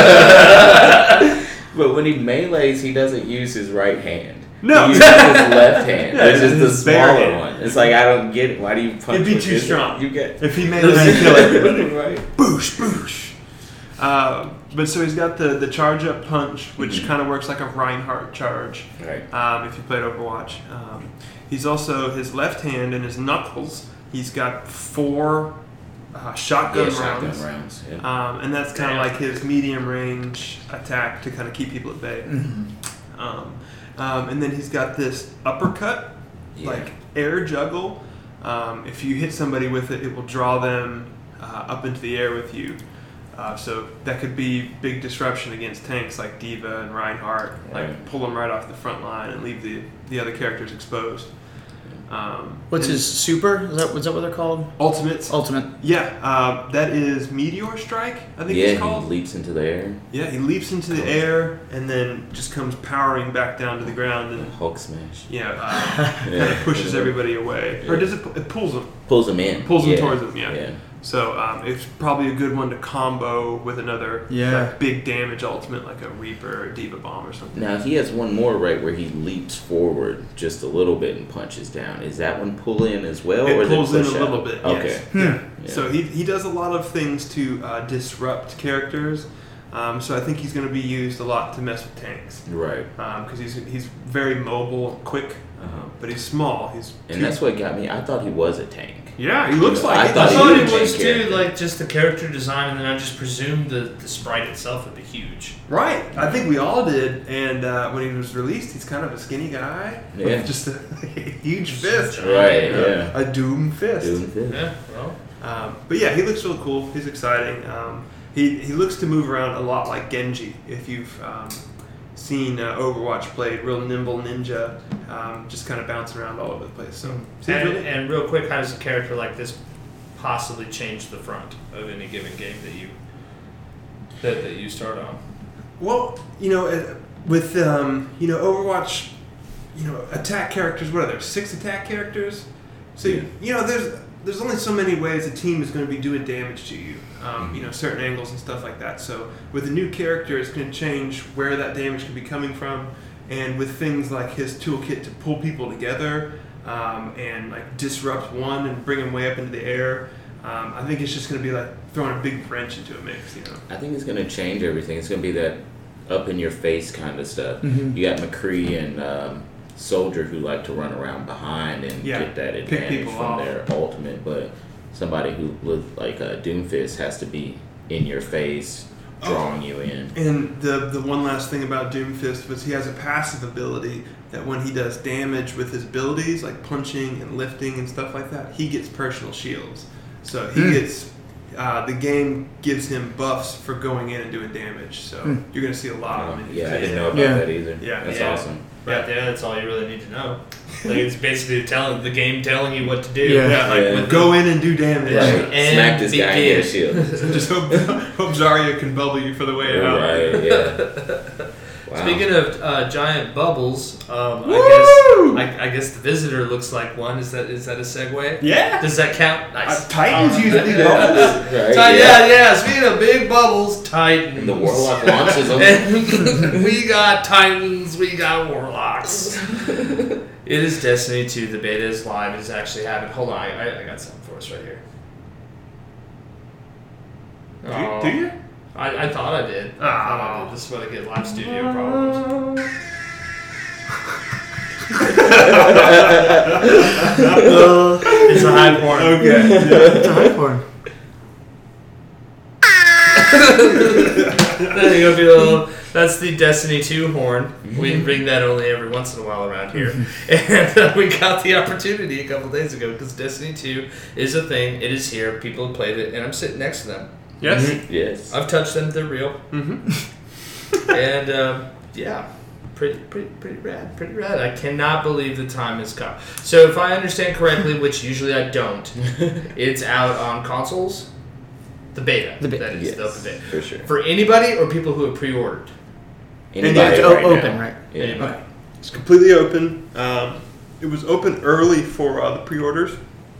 A: uh,
D: but when he melees, he doesn't use his right hand.
C: No.
D: He uses his left hand,
C: Yeah,
D: which is the
C: his bare
D: smaller
C: hand.
D: one. It's like I don't get it. Why do you punch?
C: It'd be
D: with
C: too
D: this?
C: strong.
D: You get
C: If he made it, he'd kill everybody.
D: right.
C: Boosh, boosh. Um, but so he's got the, the charge up punch, which
D: Mhm.
C: kind of works like a Reinhardt charge.
D: Right.
C: Um, if you played Overwatch, um, he's also his left hand and his knuckles. He's got four uh, shotgun
D: Yeah, shotgun
C: rounds,
D: rounds. Yeah.
C: um, and that's kind of
A: Damn.
C: like his medium range attack to kind of keep people at bay. Um, um, and then he's got this uppercut,
D: Yeah.
C: like air juggle. Um, if you hit somebody with it, it will draw them uh, up into the air with you. Uh, so that could be big disruption against tanks like Diva and Reinhardt. Like
D: Right.
C: pull them right off the front line and leave the, the other characters exposed. Um,
B: What's
C: and
B: his super? Is that, is that what they're called?
C: ultimates?
B: Ultimate.
C: Yeah, uh, that is Meteor Strike, I think
D: yeah,
C: it's
D: he
C: called.
D: leaps into the air.
C: Yeah, he leaps into the air and then just comes powering back down to the ground and
D: Hulk smash.
C: you know, uh, kind of pushes everybody away. Or does it? pu- It pulls them.
D: Pulls him in.
C: Pulls him
D: yeah.
C: towards him, yeah.
D: Yeah.
C: So um, it's probably a good one to combo with another
B: Yeah.
C: like, big damage ultimate like a Reaper or Diva Bomb or something.
D: Now he has one more right where he leaps forward just a little bit and punches down. Is that one pull in as well, or
C: It
D: is
C: pulls
D: it
C: in
D: push
C: a
D: out?
C: little bit.
D: Okay.
C: Yes.
B: Hmm.
C: Yeah.
D: Yeah.
C: So he, he does a lot of things to uh, disrupt characters. Um, so I think he's going to be used a lot to mess with tanks
D: Right.
C: because he's he's very mobile, quick, um, but he's small. He's
D: And that's what got me. I thought he was a tank.
C: Yeah, he looks like
D: I
C: it.
D: thought
A: I
D: he
A: thought
D: would
A: it was
D: change
A: too
D: character.
A: like just the character design, and then I just presumed the, the sprite itself would be huge.
C: Right. I think we all did. And uh, when he was released, he's kind of a skinny guy
D: Yeah.
C: with just a huge fist.
D: Right,
C: Uh,
D: yeah.
C: A doom fist.
D: Doing this.
A: Yeah, well,
C: Um, but yeah, he looks really cool. He's exciting. Um, he he looks to move around a lot like Genji. If you've um, seen uh, Overwatch played, real nimble ninja, um, just kind of bouncing around all over the place. So seems
A: and,
C: really-
A: and real quick, how does a character like this possibly change the front of any given game that you that, that you start on?
C: well, you know, uh, with um, you know Overwatch, you know attack characters. What are there? Six attack characters. So
D: Yeah.
C: you know there's there's only so many ways a team is going to be doing damage to you. Um, you know, certain angles and stuff like that. So with a new character, it's going to change where that damage can be coming from. And with things like his toolkit to pull people together um, and like disrupt one and bring them way up into the air, um, I think it's just going to be like throwing a big wrench into a mix. You know.
D: I think it's gonna change everything. It's gonna be that up in your face kind of stuff.
B: Mhm.
D: You got McCree and um, Soldier who like to run around behind and
C: Yeah,
D: get that
C: pick
D: advantage
C: people
D: from
C: off.
D: their ultimate, but somebody who with like a Doomfist has to be in your face, drawing you in.
C: And the the one last thing about Doomfist was he has a passive ability that when he does damage with his abilities, like punching and lifting and stuff like that, he gets personal shields. So he
B: Hmm.
C: gets uh, the game gives him buffs for going in and doing damage. So
B: Hmm.
C: you're gonna see a lot of them. in your
D: Yeah, I didn't
C: face.
D: know about
B: Yeah.
D: that either.
C: Yeah.
D: That's
A: Yeah.
D: awesome.
A: Right there, that's all you really need to know. Like it's basically telling the game telling you what to do.
B: Yeah.
C: Yeah, like
D: Yeah.
C: go in and do damage.
A: Right.
D: Right. Smack this guy and get a
A: begin.
D: shield.
C: Just hope, hope Zarya can bubble you for the way out.
D: Right, yeah. Wow.
A: Speaking of uh, giant bubbles, um,
C: Woo!
A: I guess I, I guess the visitor looks like one. Is that is that a segue?
C: Yeah.
A: Does that count? Nice.
C: Uh, Titans
A: Oh,
C: use
A: yeah.
C: big bubbles.
D: Right,
A: Ti- yeah, yeah. Speaking of big bubbles, Titans.
D: And the Warlock launches them.
A: And we got Titans, we got Warlocks. It is Destiny two. The beta is live. It is actually happening. Hold on, I, I got something for us right here.
C: Do you?
A: Oh,
C: Do you?
A: I, I thought I did. I thought I did. This is what I get live studio problems. It's a high point.
C: Okay.
B: It's a high horn.
A: There you go, Bill. That's the Destiny two horn. We ring that only every once in a while around here. And uh, we got the opportunity a couple days ago because Destiny two is a thing. It is here. People have played it, and I'm sitting next to them.
C: Yes.
D: Yes.
A: I've touched them. They're real.
C: Mm-hmm.
A: And um, yeah, pretty, pretty, pretty rad. Pretty rad. I cannot believe the time has come. So if I understand correctly, which usually I don't, it's out on consoles. The beta.
B: The beta,
A: That is
D: Yes,
A: the open beta.
D: for sure.
A: For anybody or people who have pre-ordered?
B: And
D: Anybody
B: it's
D: right
B: o-
D: now.
B: open, right?
D: Yeah.
A: Anybody.
C: It's completely open. Um, it was open early for uh, the pre-orders,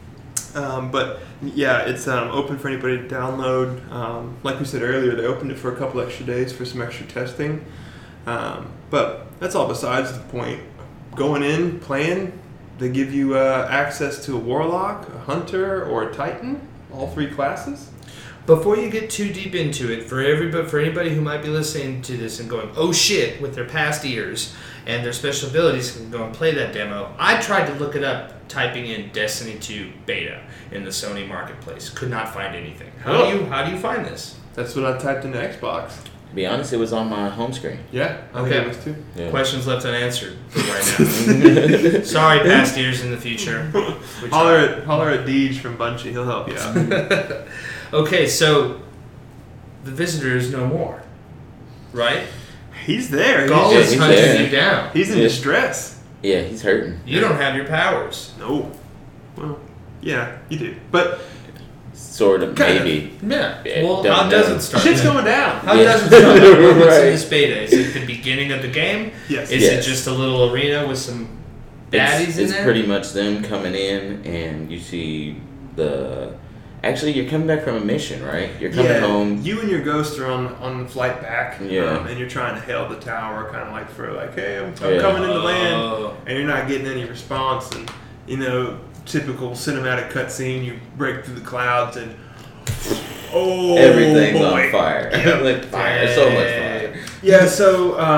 C: um, but yeah, it's um, open for anybody to download. Um, like we said earlier, they opened it for a couple extra days for some extra testing. Um, but that's all besides the point. Going in, playing, they give you uh, access to a warlock, a hunter, or a titan. All three classes.
A: Before you get too deep into it, for everybody, for anybody who might be listening to this and going, "Oh shit," with their past ears and their special abilities, can go and play that demo. I tried to look it up, typing in Destiny two beta in the Sony marketplace. Could not find anything. How do you how do you find this?
C: That's what I typed into Xbox.
D: To be honest, it was on my home screen.
C: Yeah. I
A: Okay.
C: think it was too.
D: Yeah.
A: Questions left unanswered for right now. Sorry, past ears in the future. We
C: Holler
A: tried.
C: at holler at Deej from Bungie. He'll help you out.
A: Okay, so the visitor is no more, right?
C: He's there. He's,
A: Gaul
D: Yeah,
A: is
D: he's
A: hunting
D: there.
A: you down.
C: he's in
D: Yeah.
C: distress.
D: Yeah, he's hurting.
A: You don't have your powers.
C: No. Well, yeah, you do. But
D: Sort of,
C: Kind of.
D: maybe.
A: Yeah.
D: Yeah,
A: Well,
D: don't
A: how does
D: know.
A: it start?
C: shit's going down.
A: How
D: Yeah.
A: does it start? What's
D: Right.
A: in this beta? Is it the beginning of the game?
C: Yes.
A: Is
D: Yes.
A: it just a little arena with some baddies
D: It's,
A: in
D: it's
A: there?
D: pretty much them coming in, and you see the. Actually, you're coming back from a mission, right? You're coming
C: yeah,
D: home.
C: You and your ghost are on on the flight back.
D: Yeah.
C: Um, and you're trying to hail the tower, kind of like for like, hey, I'm, I'm
D: Yeah.
C: coming into land,
A: Oh.
C: and you're not getting any response. And you know, typical cinematic cutscene. You break through the clouds, and oh,
D: Everything's
C: boy.
D: on fire.
C: Yeah.
D: like fire, so much fire.
C: Yeah, so um,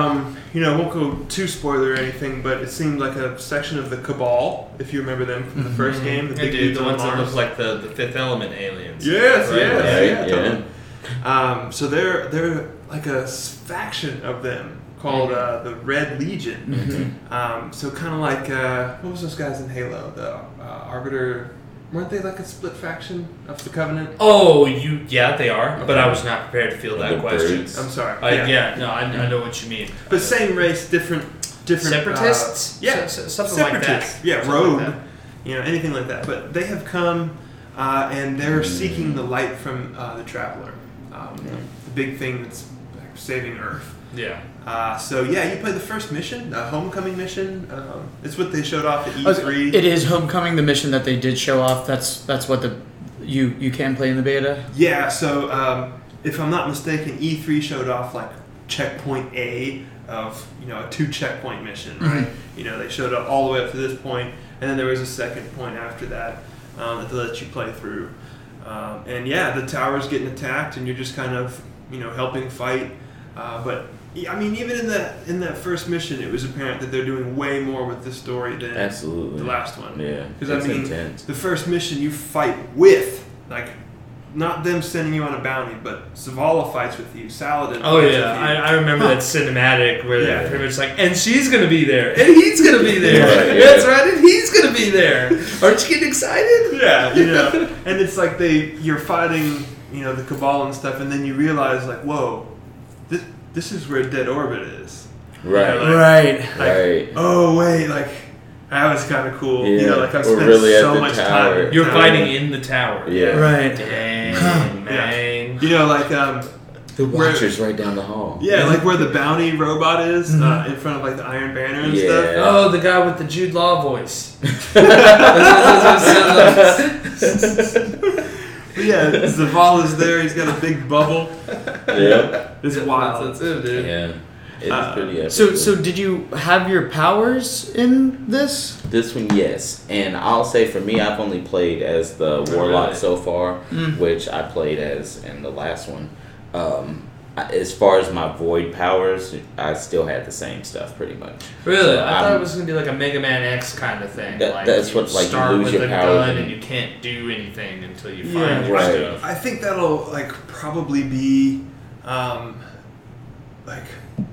C: you know, I won't go too spoiler or anything, but it seemed like a section of the Cabal, if you remember them from the first game. The
A: They
C: big
A: do,
C: dudes
A: the
C: on
A: ones that
C: Mars.
A: look like the, the Fifth Element aliens.
C: Yes,
A: Right?
C: yes,
D: Right,
C: yeah.
D: yeah.
C: totally. Um, so they're they're like a s- faction of them called uh, the Red Legion.
B: Mm-hmm.
C: Um, so kind of like uh, what was those guys in Halo? The uh, Arbiter. Weren't they like a split faction of the Covenant?
A: Oh, you, yeah, they are, but I was not prepared to field that
D: The
A: question.
D: birds.
C: I'm sorry.
A: Uh, yeah. yeah, no, I, I know what you mean.
C: But same race, different, different
A: Separatists?
C: Uh, yeah,
A: S- s- something like that.
C: separatists. Yeah,
A: Something
C: rogue.
A: like that.
C: You know, anything like that. But they have come, uh, and they're
D: Mm.
C: seeking the light from uh, the Traveler, um,
D: Yeah.
C: the big thing that's like, saving Earth.
A: Yeah.
C: Uh, so yeah, you play the first mission, the homecoming mission. Um, it's what they showed off at E
B: Oh,
C: three.
B: It is Homecoming, the mission that they did show off. That's that's what the you you can play in the beta.
C: Yeah, so um, if I'm not mistaken, E three showed off like checkpoint A of you know a two checkpoint mission, right? You know they showed up all the way up to this point, and then there was a second point after that um, that they let you play through. Um, and yeah, the tower's getting attacked, and you're just kind of you know helping fight. Uh, but I mean, even in that in that first mission, it was apparent that they're doing way more with the story than
D: Absolutely.
C: the last one.
D: Yeah.
C: Because I
D: It's
C: mean,
D: intense.
C: the first mission you fight with, like, not them sending you on a bounty, but Zavala fights with you, Saladin.
A: Oh
C: fights
A: yeah,
C: with
A: I,
C: you.
A: I remember that cinematic where
C: Yeah.
A: they're pretty much like, and she's gonna be there, and he's gonna be there.
D: Right, yeah.
A: That's right, and he's gonna be there. Aren't you getting excited?
C: yeah, you know, and it's like they you're fighting, you know, the Cabal and stuff, and then you realize like, whoa, this this is where Dead Orbit is.
D: Right.
C: Like-
B: Right.
C: Like,
D: Right.
C: oh wait, like that was kind of cool. You
D: Yeah,
C: know, like I've
D: we're
C: spent
D: really at
C: so
D: the
C: much
D: tower.
C: time. in
A: You're
C: tower.
A: fighting in the tower.
D: Yeah.
B: Right.
A: Dang, man.
C: You know, like um,
D: The
C: Where-
D: Watcher's right down the hall.
C: yeah, like where the bounty robot is uh, in front of like the Iron Banner and
D: Yeah.
C: stuff.
A: Oh, the guy with the Jude Law voice.
C: But yeah, Zavala's there. He's got a big bubble.
D: Yeah.
C: It's wild.
A: That's it, dude.
D: Yeah. It's
C: Uh,
D: pretty epic.
B: So so did you have your powers in this?
D: This one, yes. And I'll say for me, I've only played as the Warlock
A: really?
D: so far,
B: Mm.
D: which I played as in the last one. Um, I- as far as my Void powers, I still had the same stuff pretty much.
A: Really?
D: So
A: I thought
D: I'm-
A: it was gonna be like a Mega Man X kind of thing.
D: That-
A: like
D: that's
A: you
D: what, like, you
A: start
D: lose
A: with
D: your
A: a
D: powers
A: gun
D: and-
A: and you can't do anything until you
C: Yeah,
A: find your
D: right.
A: stuff.
C: I think that'll like probably be, um, like,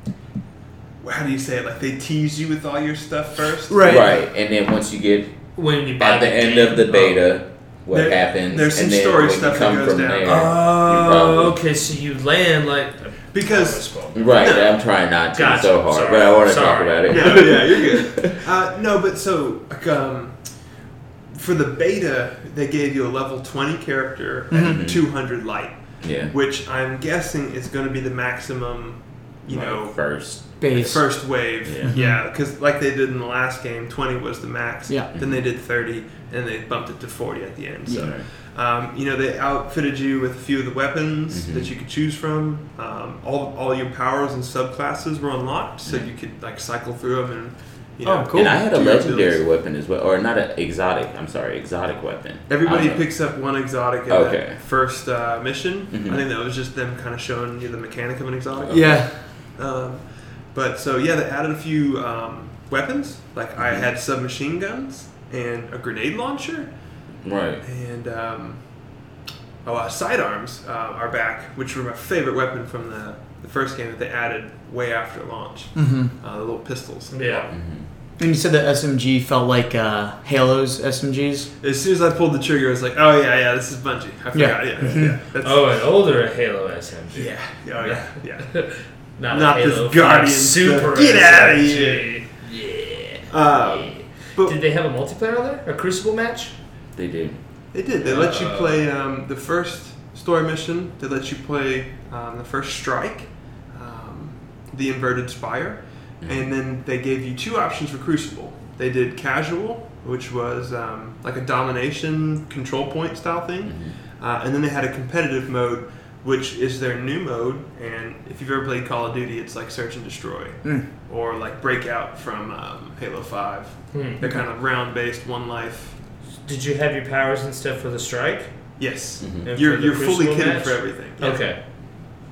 C: how do you say it? Like they tease you with all your stuff first.
B: Right.
D: Right. And then once you get
A: When you buy
D: at the end
A: game.
D: of the beta, what
C: There-
D: happens,
C: there's some
D: and then
C: story
D: when you
C: stuff that
D: come
C: goes
D: from
C: down.
D: there,
A: Oh,
D: probably-
A: okay. So you land like
C: Because
D: Right, I'm trying not to
A: Gotcha.
D: so hard,
A: Sorry.
D: but I want to talk
A: Sorry.
D: about it.
C: yeah, yeah, you're good. Uh, no, but so like, um, for the beta, they gave you a level twenty character
B: Mhm.
C: at two hundred light,
D: Yeah.
C: which I'm guessing is going to be the maximum, you
D: Like,
C: know,
D: first.
B: Base.
C: first wave.
D: Yeah.
C: Yeah, because like they did in the last game, twenty was the max.
B: Yeah.
C: Then they did thirty, and they bumped it to forty at the end. So,
D: Yeah.
C: um, you know, they outfitted you with a few of the weapons
D: Mhm.
C: that you could choose from. Um, all all your powers and subclasses were unlocked, so you could like cycle through them and. You know,
B: Oh, cool.
D: And I had a
C: do your
D: legendary
C: abilities.
D: weapon as well, or not an exotic. I'm sorry, exotic weapon.
C: Everybody
D: I don't know.
C: picks up one exotic in
D: Okay.
C: that first uh, mission.
D: Mhm.
C: I think that was just them kind of showing you the mechanic of an exotic.
B: Yeah.
C: Um, but so yeah, they added a few um, weapons. Like I
D: Mhm.
C: had submachine guns and a grenade launcher,
D: Right.
C: and um, oh, uh, sidearms uh, are back, which were my favorite weapon from the, the first game that they added way after launch.
B: Mm-hmm.
C: Uh, the little pistols.
A: Yeah.
D: hmm
B: And you said the S M G felt like uh, Halo's S M Gs.
C: As soon as I pulled the trigger, I was like, "Oh yeah, yeah, this is Bungie." I forgot. Yeah, yeah. yeah. That's,
A: Oh, an older Halo S M G.
C: yeah. Oh yeah, yeah.
A: Not,
C: Not
A: a
C: this
A: Halo
C: Guardian
A: Super
C: stuff. Get
A: S M
C: outta
A: G.
C: here.
A: Yeah.
C: Um, but
A: Did they have a multiplayer on there? A Crucible match?
D: They do.
C: They did. They let you
A: Uh,
C: play um, the first story mission. They let you play um, the first strike, um, the inverted spire,
D: Mhm.
C: and then they gave you two options for Crucible. They did casual, which was um, like a domination control point style thing,
D: Mhm.
C: uh, and then they had a competitive mode, which is their new mode. And if you've ever played Call of Duty, it's like search and destroy,
B: Mm.
C: or like Breakout from um, Halo Five.
A: Hmm.
C: They're kind of round based, one life.
A: Did you have your powers and stuff for the strike?
C: Yes.
D: Mhm.
A: And
C: You're
A: for the
C: you're fully
A: Crucible
C: kitted
A: match?
C: for everything. Yeah.
A: Okay.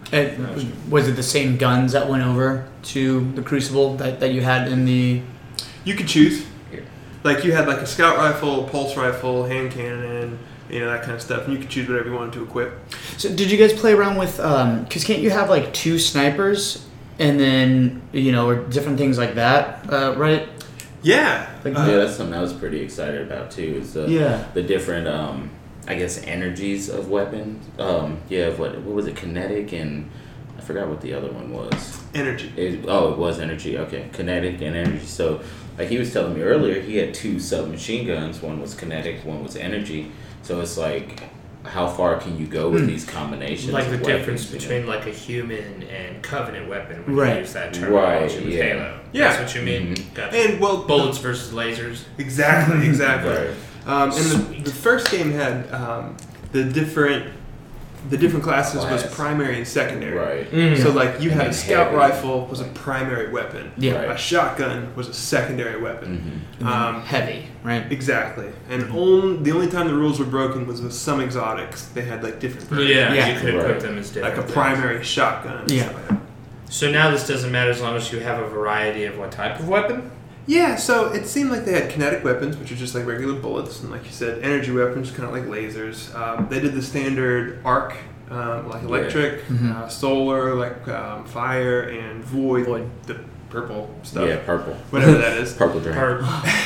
B: It, was it the same guns that went over to the Crucible that, that you had in the...
C: You could choose.
D: Yeah.
C: Like you had like a scout rifle, pulse rifle, hand cannon, you know, that kind of stuff, and you could choose whatever you wanted to equip.
B: So did you guys play around with... Because can't you have like two snipers and then, you know, or different things like that, uh, right?
C: Yeah.
B: Like,
C: Uh,
D: Yeah, that's something I was pretty excited about too. Is the
B: Yeah.
D: the different um, I guess energies of weapons. Um, yeah, what what was it? Kinetic and I forgot what the other one was.
C: Energy.
D: It, oh, it was energy. Okay, kinetic and energy. So, like he was telling me earlier, he had two submachine guns. One was kinetic, one was energy. So it's like, how far can you go with
B: Hmm.
D: these combinations?
A: Like the
D: of
A: difference
D: weapons, you know?
A: between like a human and Covenant weapon when
B: Right.
A: you use that
D: Right,
A: terminology with
D: yeah.
A: Halo.
C: Yeah.
A: That's what you mean?
D: Mhm.
A: Gotcha.
C: And well,
A: Bullets versus lasers.
C: exactly, exactly.
D: Right.
C: Um, and the,
A: Sweet.
C: the first game had um, the different the different classes was
D: Class.
C: primary and secondary.
D: Right.
A: Mm.
C: So like you
D: And
C: had a
D: then
C: scout
D: heavy.
C: rifle was a primary weapon.
B: Yeah.
D: Right.
C: A shotgun was a secondary weapon.
D: Mm-hmm.
B: And then
C: Um,
B: heavy, right?
C: Exactly. And on, the only time the rules were broken was with some exotics. They had like different versions.
A: Yeah,
B: Yeah.
A: you could equip
D: Right.
A: them as different.
C: Like a
A: things.
C: primary shotgun. and
B: Yeah.
C: stuff like that.
A: So now this doesn't matter as long as you have a variety of what type of weapon?
C: Yeah, so it seemed like they had kinetic weapons, which are just like regular bullets, and like you said, energy weapons, kind of like lasers. Um, they did the standard arc, um, like electric,
B: Mhm.
C: uh, solar, like um, fire, and void,
B: Void.
C: the purple stuff,
D: Yeah, purple.
C: whatever that is.
D: Purple dragon.
A: Perp.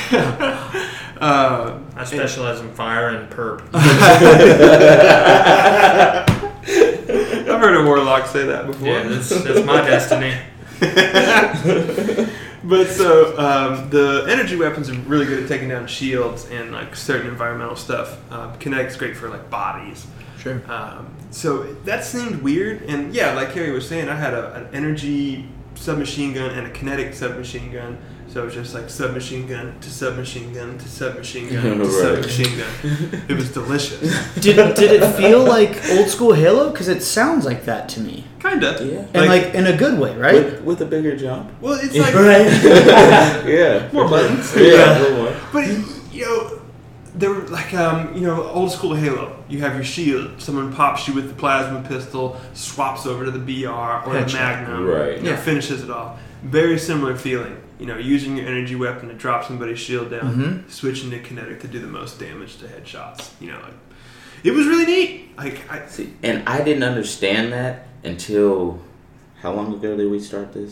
C: uh,
A: I specialize in fire and perp.
C: I've heard a warlock say that before.
A: Yeah, that's, that's my destiny.
C: But so um, the energy weapons are really good at taking down shields and like certain environmental stuff. Um, Kinetic's great for like bodies.
B: Sure.
C: Um, so that seemed weird, and yeah, like Harry was saying, I had a, an energy submachine gun and a kinetic submachine gun. So it was just like submachine gun to submachine gun to submachine gun to
D: Right.
C: submachine gun. It was delicious.
B: Did, did it feel like old school Halo? Because it sounds like that to me.
C: Kinda.
D: Yeah.
B: And like, in a good way, right?
D: With, with a bigger jump.
C: Well, it's like
D: Yeah.
C: more buttons.
D: Yeah, a little more.
C: But you know, there were like um, you know, old school Halo. You have your shield. Someone pops you with the plasma pistol, swaps over to the B R or the
B: Headshot.
C: Magnum,
D: Right.
C: you know,
B: Yeah.
C: finishes it off. Very similar feeling. You know, using your energy weapon to drop somebody's shield down,
B: Mhm.
C: switching to kinetic to do the most damage to headshots. You know, like, it was really neat. Like, I,
D: See, and I didn't understand that until how long ago did we start this?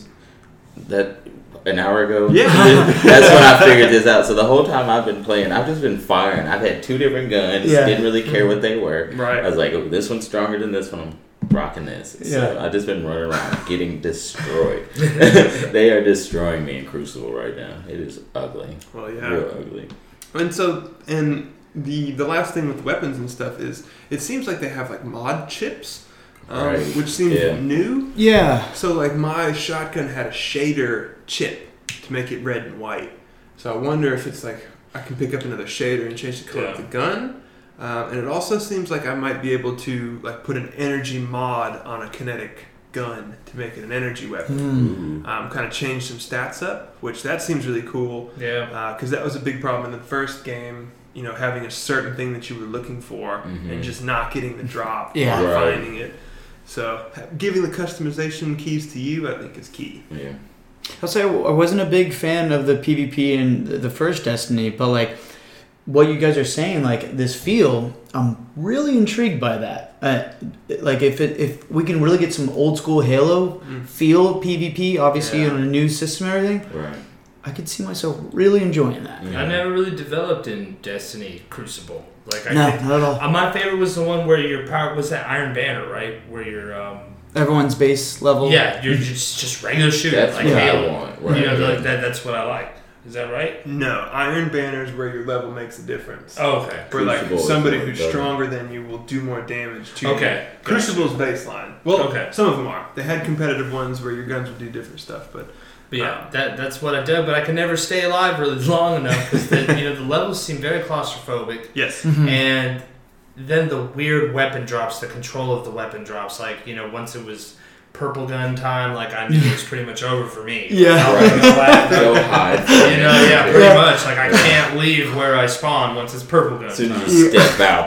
D: That an hour ago.
C: Yeah.
D: That's when I figured this out. So the whole time I've been playing, I've just been firing. I've had two different guns.
B: Yeah.
D: Didn't really care what they were.
C: Right.
D: I was like, oh, this one's stronger than this one. I'm rocking this. So
B: Yeah.
D: I've just been running around getting destroyed. They are destroying me in Crucible right now. It is ugly.
C: well, yeah.
D: Real ugly.
C: And so, and the the last thing with weapons and stuff is, it seems like they have like mod chips, um,
D: Right.
C: which seems
D: Yeah.
C: new.
B: Yeah.
C: So like my shotgun had a shader chip to make it red and white. So I wonder if it's like I can pick up another shader and change the color of
A: Yeah.
C: the gun. Um, and it also seems like I might be able to like put an energy mod on a kinetic gun to make it an energy weapon.
B: Hmm.
D: Ooh.
C: Um, kind of change some stats up, which that seems really cool.
A: Yeah.
C: Because that was a big problem in the first game, you know, having a certain thing that you were looking for
D: Mhm.
C: and just not getting the drop
B: Yeah.
C: or
D: Right.
C: finding it. So ha- giving the customization keys to you, I think, is key.
D: Yeah.
B: I'll say I wasn't a big fan of the PvP in the first Destiny, but like what you guys are saying, like this feel, I'm really intrigued by that. Uh, like if it, if we can really get some old school Halo
C: Mm.
B: feel PvP, obviously
A: Yeah.
B: on a new system and everything,
D: Right.
B: I could see myself really enjoying that.
D: Yeah.
A: I never really developed in Destiny Crucible. Like I
B: No,
A: did-
B: not at all.
A: Uh, my favorite was the one where your power was that Iron Banner, right? Where you're, um,
B: Everyone's base level.
A: yeah, you're just just regular shooting,
D: That's
A: like
D: what I
A: Halo.
D: want. Right.
A: You know, like that. That's what I like. Is that right?
C: No, Iron Banner is where your level makes a difference.
A: Oh, okay.
C: Where like
D: Crucible is
C: somebody
D: what
C: who's
D: does it.
C: stronger than you will do more damage to you.
A: Okay.
C: Crucible's baseline. Well,
A: Okay.
C: some of them are. They had competitive ones where your guns would do different stuff, but
A: But yeah,
C: Um,
A: that that's what I've done. But I can never stay alive really long enough because you know the levels seem very claustrophobic,
C: yes.
B: Mhm.
A: and then the weird weapon drops, the control of the weapon drops. Like you know, once it was purple gun time, like I knew it was pretty much over for me.
B: Yeah.
A: I was gonna laugh.
D: Go hide.
A: You know, yeah, pretty
B: Yeah.
A: much. Like I can't leave where I spawn once it's purple gun
D: As soon
A: time.
D: as you step out.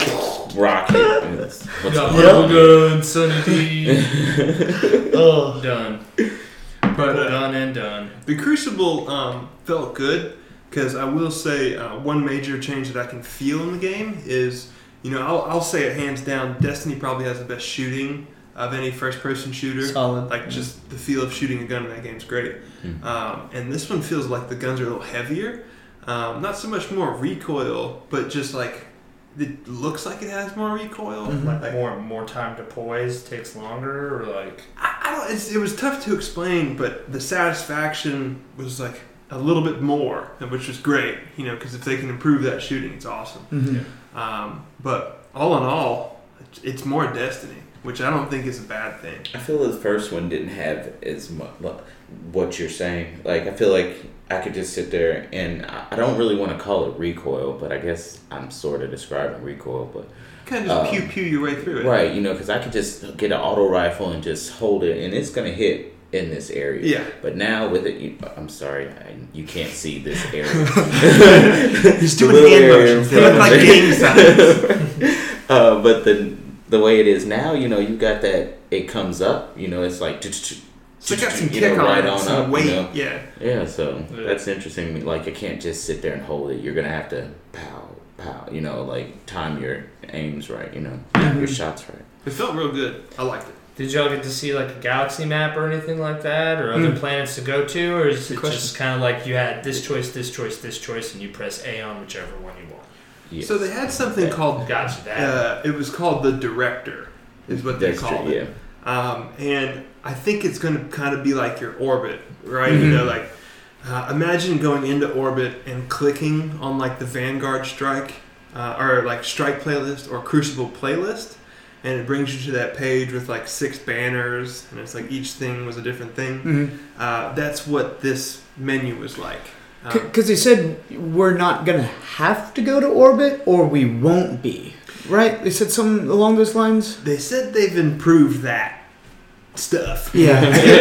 D: Rocket. What's
A: Got
D: going
A: purple
D: on?
A: gun, Sunny D.
B: Oh.
A: Done.
C: But uh,
A: Done and done.
C: the Crucible um, felt good because I will say uh, one major change that I can feel in the game is, you know, I'll, I'll say it hands down, Destiny probably has the best shooting of any first-person shooter.
B: Solid.
C: Like, just the feel of shooting a gun in that game's great.
D: Mhm.
C: Um, and this one feels like the guns are a little heavier. Um, not so much more recoil, but just like it looks like it has more recoil.
B: Mhm.
A: Like,
C: Like,
A: more more time to poise takes longer, or like
C: I, I don't. It's, it was tough to explain, but the satisfaction was like a little bit more, which was great. You know, because if they can improve that shooting, it's awesome.
B: Mhm.
C: Um, but all in all, it's more Destiny, which I don't think is a bad thing.
D: I feel the first one didn't have as much what you're saying. Like, I feel like I could just sit there and I I don't really want to call it recoil, but I guess I'm sort of describing recoil. But
C: Kind of just
D: Um,
C: pew pew your way through it.
D: right, you know, because I could just get an auto rifle and just hold it, and it's gonna hit in this area.
C: Yeah.
D: But now with it, you, I'm sorry, I, you can't see this area.
C: He's
D: The
C: doing
D: little
C: hand
D: area in
C: motions. They look
D: front
C: like
D: of
C: game
D: it.
C: signs.
D: uh, but the the way it is now, you know, you got that. It comes up, you know, it's like.
C: So it got some
D: you
C: kick
D: know,
C: on
D: right
C: it,
D: on
C: some
D: up,
C: weight.
D: you know?
C: Yeah.
D: Yeah, so
A: Yeah.
D: that's interesting. Like, you can't just sit there and hold it. You're gonna have to pow, pow. You know, like time your aims right. You know, your shots right.
C: It felt real good. I liked it.
A: did y'all get to see like a galaxy map or anything like that, or other
B: Mm.
A: planets to go to, or is
C: Good
A: it
C: question.
A: just kind of like you had this choice, this choice, this choice, and you press A on whichever one you want?
D: Yes.
C: So they had something called.
A: Gotcha that.
C: Uh, it was called the Director, is what they
D: That's
C: called
D: true,
C: it. Um, and I think it's going to kind of be like your orbit, right?
B: Mhm.
C: You know, like uh, imagine going into orbit and clicking on like the Vanguard Strike uh, or like Strike playlist or Crucible playlist, and it brings you to that page with like six banners, and it's like each thing was a different thing.
B: Mhm.
C: Uh, that's what this menu was like. Um,
B: Because they said we're not gonna have to go to orbit, or we won't be, right? They said something along those lines.
C: they said they've improved that stuff.
B: Yeah.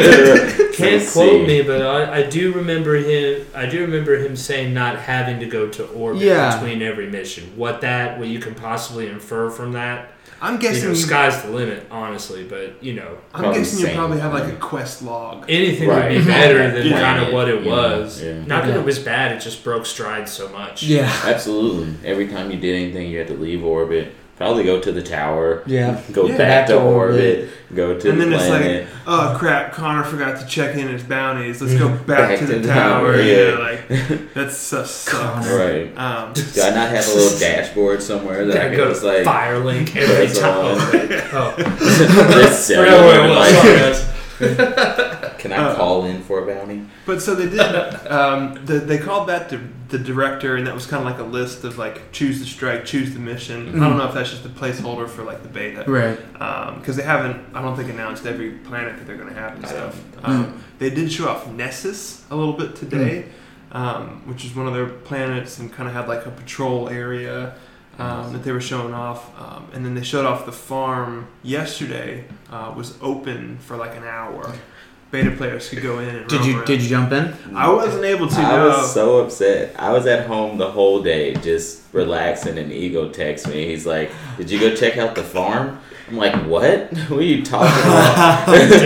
A: Can't
D: Let's
A: quote
D: see.
A: me, but I, I do remember him. I do remember him saying not having to go to orbit
B: Yeah.
A: between every mission. What that, what you can possibly infer from that,
C: I'm
A: you
C: guessing.
A: know,
C: you-
A: sky's the limit, honestly. But you know,
C: I'm
D: Probably
C: guessing you
D: same.
C: probably have like a quest log.
A: anything
D: Right.
A: would be better than
C: Yeah.
A: kind of what it
D: Yeah.
A: was.
D: Yeah.
A: Not that
B: Yeah.
A: it was bad; it just broke stride so much.
B: Yeah.
D: Absolutely. Every time you did anything, you had to leave orbit. Probably go to the tower.
B: Yeah.
D: Go
C: Yeah.
D: back to orbit. Go to
C: And
D: the
C: then it's
D: planet.
C: like, oh crap, Connor forgot to check in his bounties. Let's go back,
D: Back
C: to,
D: to
C: the
D: the
C: tower.
D: tower,
C: Yeah,
D: yeah.
C: like that's so sucks.
B: Connor.
D: right.
C: Um,
D: Do I not have a little dashboard somewhere that I
A: Gotta
D: can
A: go
D: just
A: to
D: like
A: Firelink every
D: press
A: time.
D: on?
A: Oh,
D: This
A: forgot where
D: cellular
A: it was.
D: device.
A: Sorry, guys.
D: Can I
C: Uh,
D: call in for a bounty?
C: but so they did. Um, the, they called that the, the director, and that was kind of like a list of like choose the strike, choose the mission. I don't know if that's just a placeholder for like the beta,
B: Right.
C: because they haven't. I don't think announced every planet that they're going to have and
D: I
C: stuff.
B: don't.
C: Um, They did show off Nessus a little bit today, um, which is one of their planets, and kind of had like a patrol area um, that they were showing off. Um, and then they showed off the farm yesterday. Uh, was open for like an hour. Beta players could go in and
B: Did
C: roam
B: you
C: around.
B: did you jump in?
C: I wasn't able to.
D: I
C: no.
D: was so upset. I was at home the whole day, just relaxing, and Ego texts me. He's like, "Did you go check out the farm?" I'm like, "What? What are you talking about?"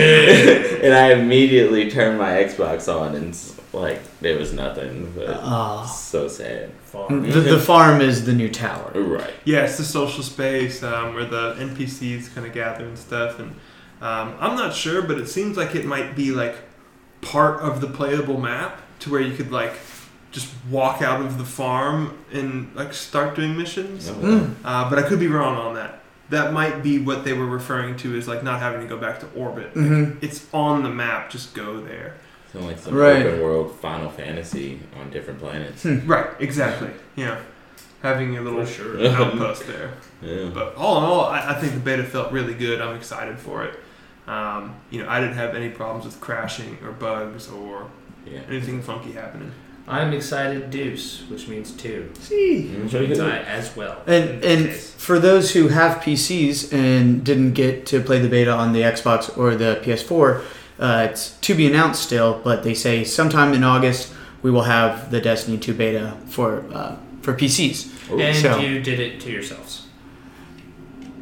D: And I immediately turned my Xbox on, and s- like there was nothing. But
B: Oh.
D: so sad.
A: Farm.
B: The, the farm is the new tower.
D: Right.
C: Yeah, it's the social space um, where the N P Cs kind of gather and stuff. And um, I'm not sure, but it seems like it might be like part of the playable map to where you could like just walk out of the farm and like start doing missions.
D: Oh,
B: Mm.
C: Uh, but I could be wrong on that. That might be what they were referring to as like not having to go back to orbit. Like,
B: Mhm.
C: it's on the map, just go there.
D: So like some
B: Right.
D: open world Final Fantasy on different planets.
B: Hmm.
C: Right, exactly. Yeah. Having a little
A: For sure.
C: outpost there.
D: Yeah.
C: But all in all, I, I think the beta felt really good. I'm excited for it. Um, you know, I didn't have any problems with crashing or bugs or
D: Yeah.
C: anything funky happening.
A: I'm excited deuce, which means two.
B: See.
A: Which means I as well. in
B: And
A: this
B: and
A: case.
B: for those who have P Cs and didn't get to play the beta on the Xbox or the P S four, uh, it's to be announced still. But they say sometime in August we will have the Destiny two beta for uh, for P Cs.
D: Ooh.
A: And
B: So-
A: you did it to yourselves.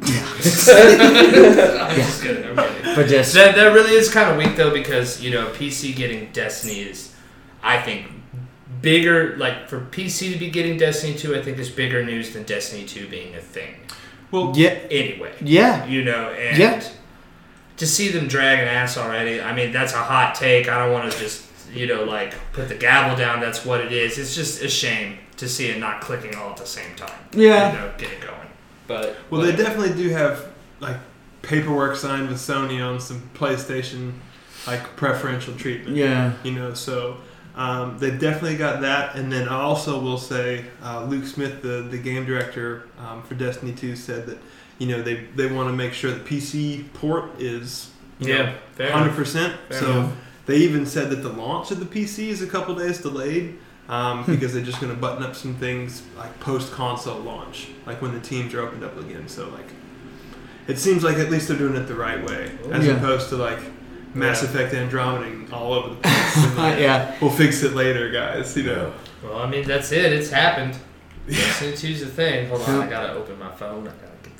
A: I'm just kidding. I'm kidding.
B: But just
A: That, that really is kind of weak, though, because, you know, P C getting Destiny is, I think, bigger. Like, for P C to be getting Destiny two, I think is bigger news than Destiny two being a thing.
C: Well,
B: yeah,
A: Anyway.
B: yeah,
A: You know, and
B: Yeah.
A: to see them drag an ass already, I mean, that's a hot take. I don't want to just, you know, like, put the gavel down. That's what it is. It's just a shame to see it not clicking all at the same time.
B: Yeah.
A: You know, get it going. But
C: well, they definitely do have like paperwork signed with Sony on some PlayStation like preferential treatment.
B: yeah.
C: You know, so um, they've definitely got that. And then I also will say, uh, Luke Smith, the the game director um, for Destiny two, said that you know they they want to make sure the P C port is you
A: Yeah,
C: know,
A: fair
C: one hundred
A: enough.
C: percent.
A: Fair
C: So
A: enough.
C: they even said that the launch of the P C is a couple days delayed um, because they're just going to button up some things like post console launch, like when the teams are opened up again. So like, it seems like at least they're doing it the right way, as
B: Yeah.
C: opposed to like Mass
A: Yeah.
C: Effect Andromeda all over the place. And, like,
B: Yeah.
C: we'll fix it later, guys. You know.
A: Well, I mean, that's it. It's happened. Destiny two's a thing. Hold on, I gotta open my phone. I gotta get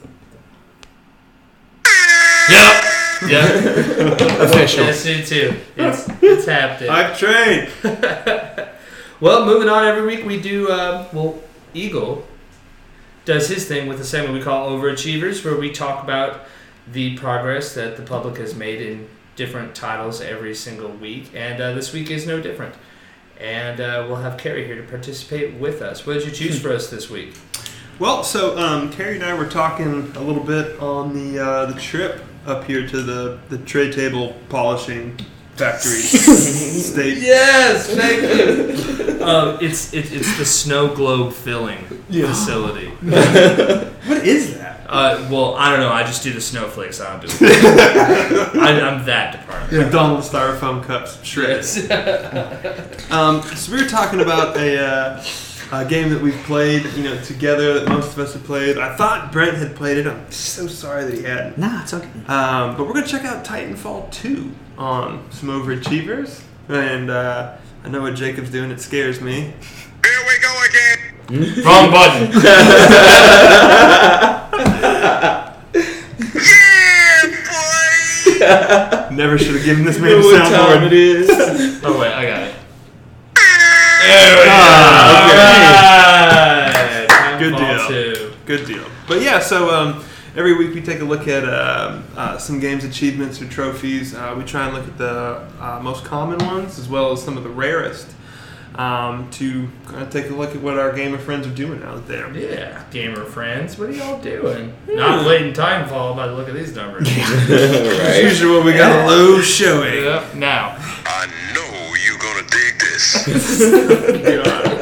A: the. Yep. Yep.
B: Official.
A: Destiny two. It's it's happening.
C: I've trained.
A: Well, moving on. Every week we do. Um, well, Eagle does his thing with a segment we call Overachievers, where we talk about the progress that the public has made in different titles every single week, and uh, this week is no different. And uh, we'll have Carrie here to participate with us. What did you choose for us this week?
C: Well, so um, Carrie and I were talking a little bit on the uh, the trip up here to the the tray table polishing factory state.
A: Yes, thank you. um, it's it, it's the snow globe filling facility.
C: What is that?
A: Uh, well, I don't know. I just do the snowflakes. I don't do it. I, I'm that department.
C: McDonald's styrofoam cups shredded.
A: Yes.
C: Um, so we were talking about a, uh, a game that we've played, you know, together that most of us have played. I thought Brent had played it. I'm so sorry that he hadn't.
B: Nah, it's okay.
C: Um, but we're gonna check out Titanfall two on some Overachievers, and uh, I know what Jacob's doing. It scares me.
E: Here we go again.
A: Wrong button.
E: Yeah, boy.
C: Never should have given this man a
D: What time it
C: soundboard.
D: is?
A: Oh wait, I got it.
C: Ah,
A: All right.
C: Good
A: Titanfall
C: deal.
A: two.
C: Good deal. But yeah, so um, every week we take a look at uh, uh, some games achievements or trophies. Uh, we try and look at the uh, most common ones as well as some of the rarest um, to kind of take a look at what our gamer friends are doing out there.
A: Yeah, gamer friends, what are y'all doing? Not playing Titanfall by the look of these numbers.
C: As
D: Right.
C: usual, we got a low showing.
A: Yep. Now,
E: I know you're gonna dig this.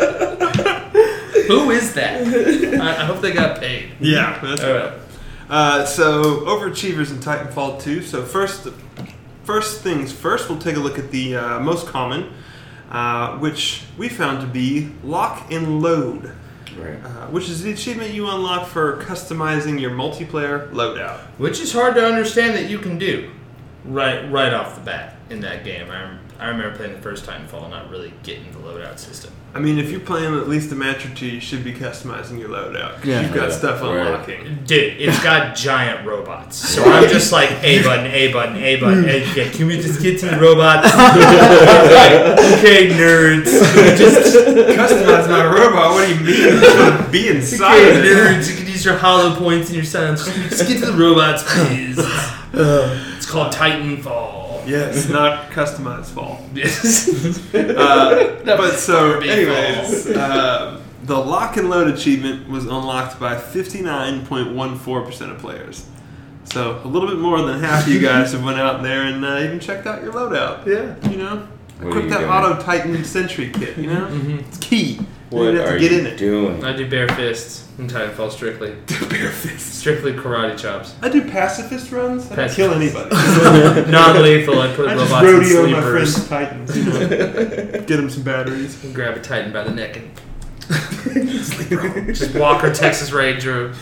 A: who is that? I, I hope they got paid.
C: Yeah, that's
A: All
C: right.
A: right.
C: Uh, so, Overachievers in Titanfall two. So, first, first things first, we'll take a look at the uh, most common, uh, which we found to be Lock and Load,
D: Right.
C: uh, which is the achievement you unlock for customizing your multiplayer loadout.
A: Which is hard to understand that you can do right right off the bat in that game. I, rem- I remember playing the first Titanfall and not really getting the loadout system.
C: I mean, if you're playing at least a match or two, you should be customizing your loadout. 'Cause
B: Yeah.
C: you've got
D: Yeah,
C: stuff
D: right.
C: unlocking.
A: Dude, it's got giant robots. So I'm just like, A button, A button, A button. A, yeah, can we just get to the robots? Like, okay, nerds. Can we just
C: Customize my robot? What do you mean? It's gonna be inside
A: okay,
C: of it.
A: nerds, you can use your hollow points and your silence. Just, just get to the robots, please. It's called Titanfall.
C: Yes, not customized fall.
A: Yes.
C: Uh, but so,
A: Big
C: anyways, um, the lock and load achievement was unlocked by fifty-nine point one four percent of players. So a little bit more than half of you guys have went out there and uh, even checked out your loadout. Yeah, you know,
D: What are
C: equip
D: you
C: that
D: doing?
C: Auto Titan Sentry kit. You know, it's key.
D: What
C: you have
D: are
C: to get
D: you
C: in it.
D: doing?
A: I do bare fists in Titanfall strictly.
C: Bare fists.
A: Strictly karate chops.
C: I do pacifist runs. I don't
A: Pacifist.
C: kill anybody.
A: Non-lethal, I put
C: I just
A: robots in
C: rodeo my
A: sleepers.
C: friends Titans. You know, get them some batteries.
A: Grab a Titan by the neck and just Walker Texas Ranger.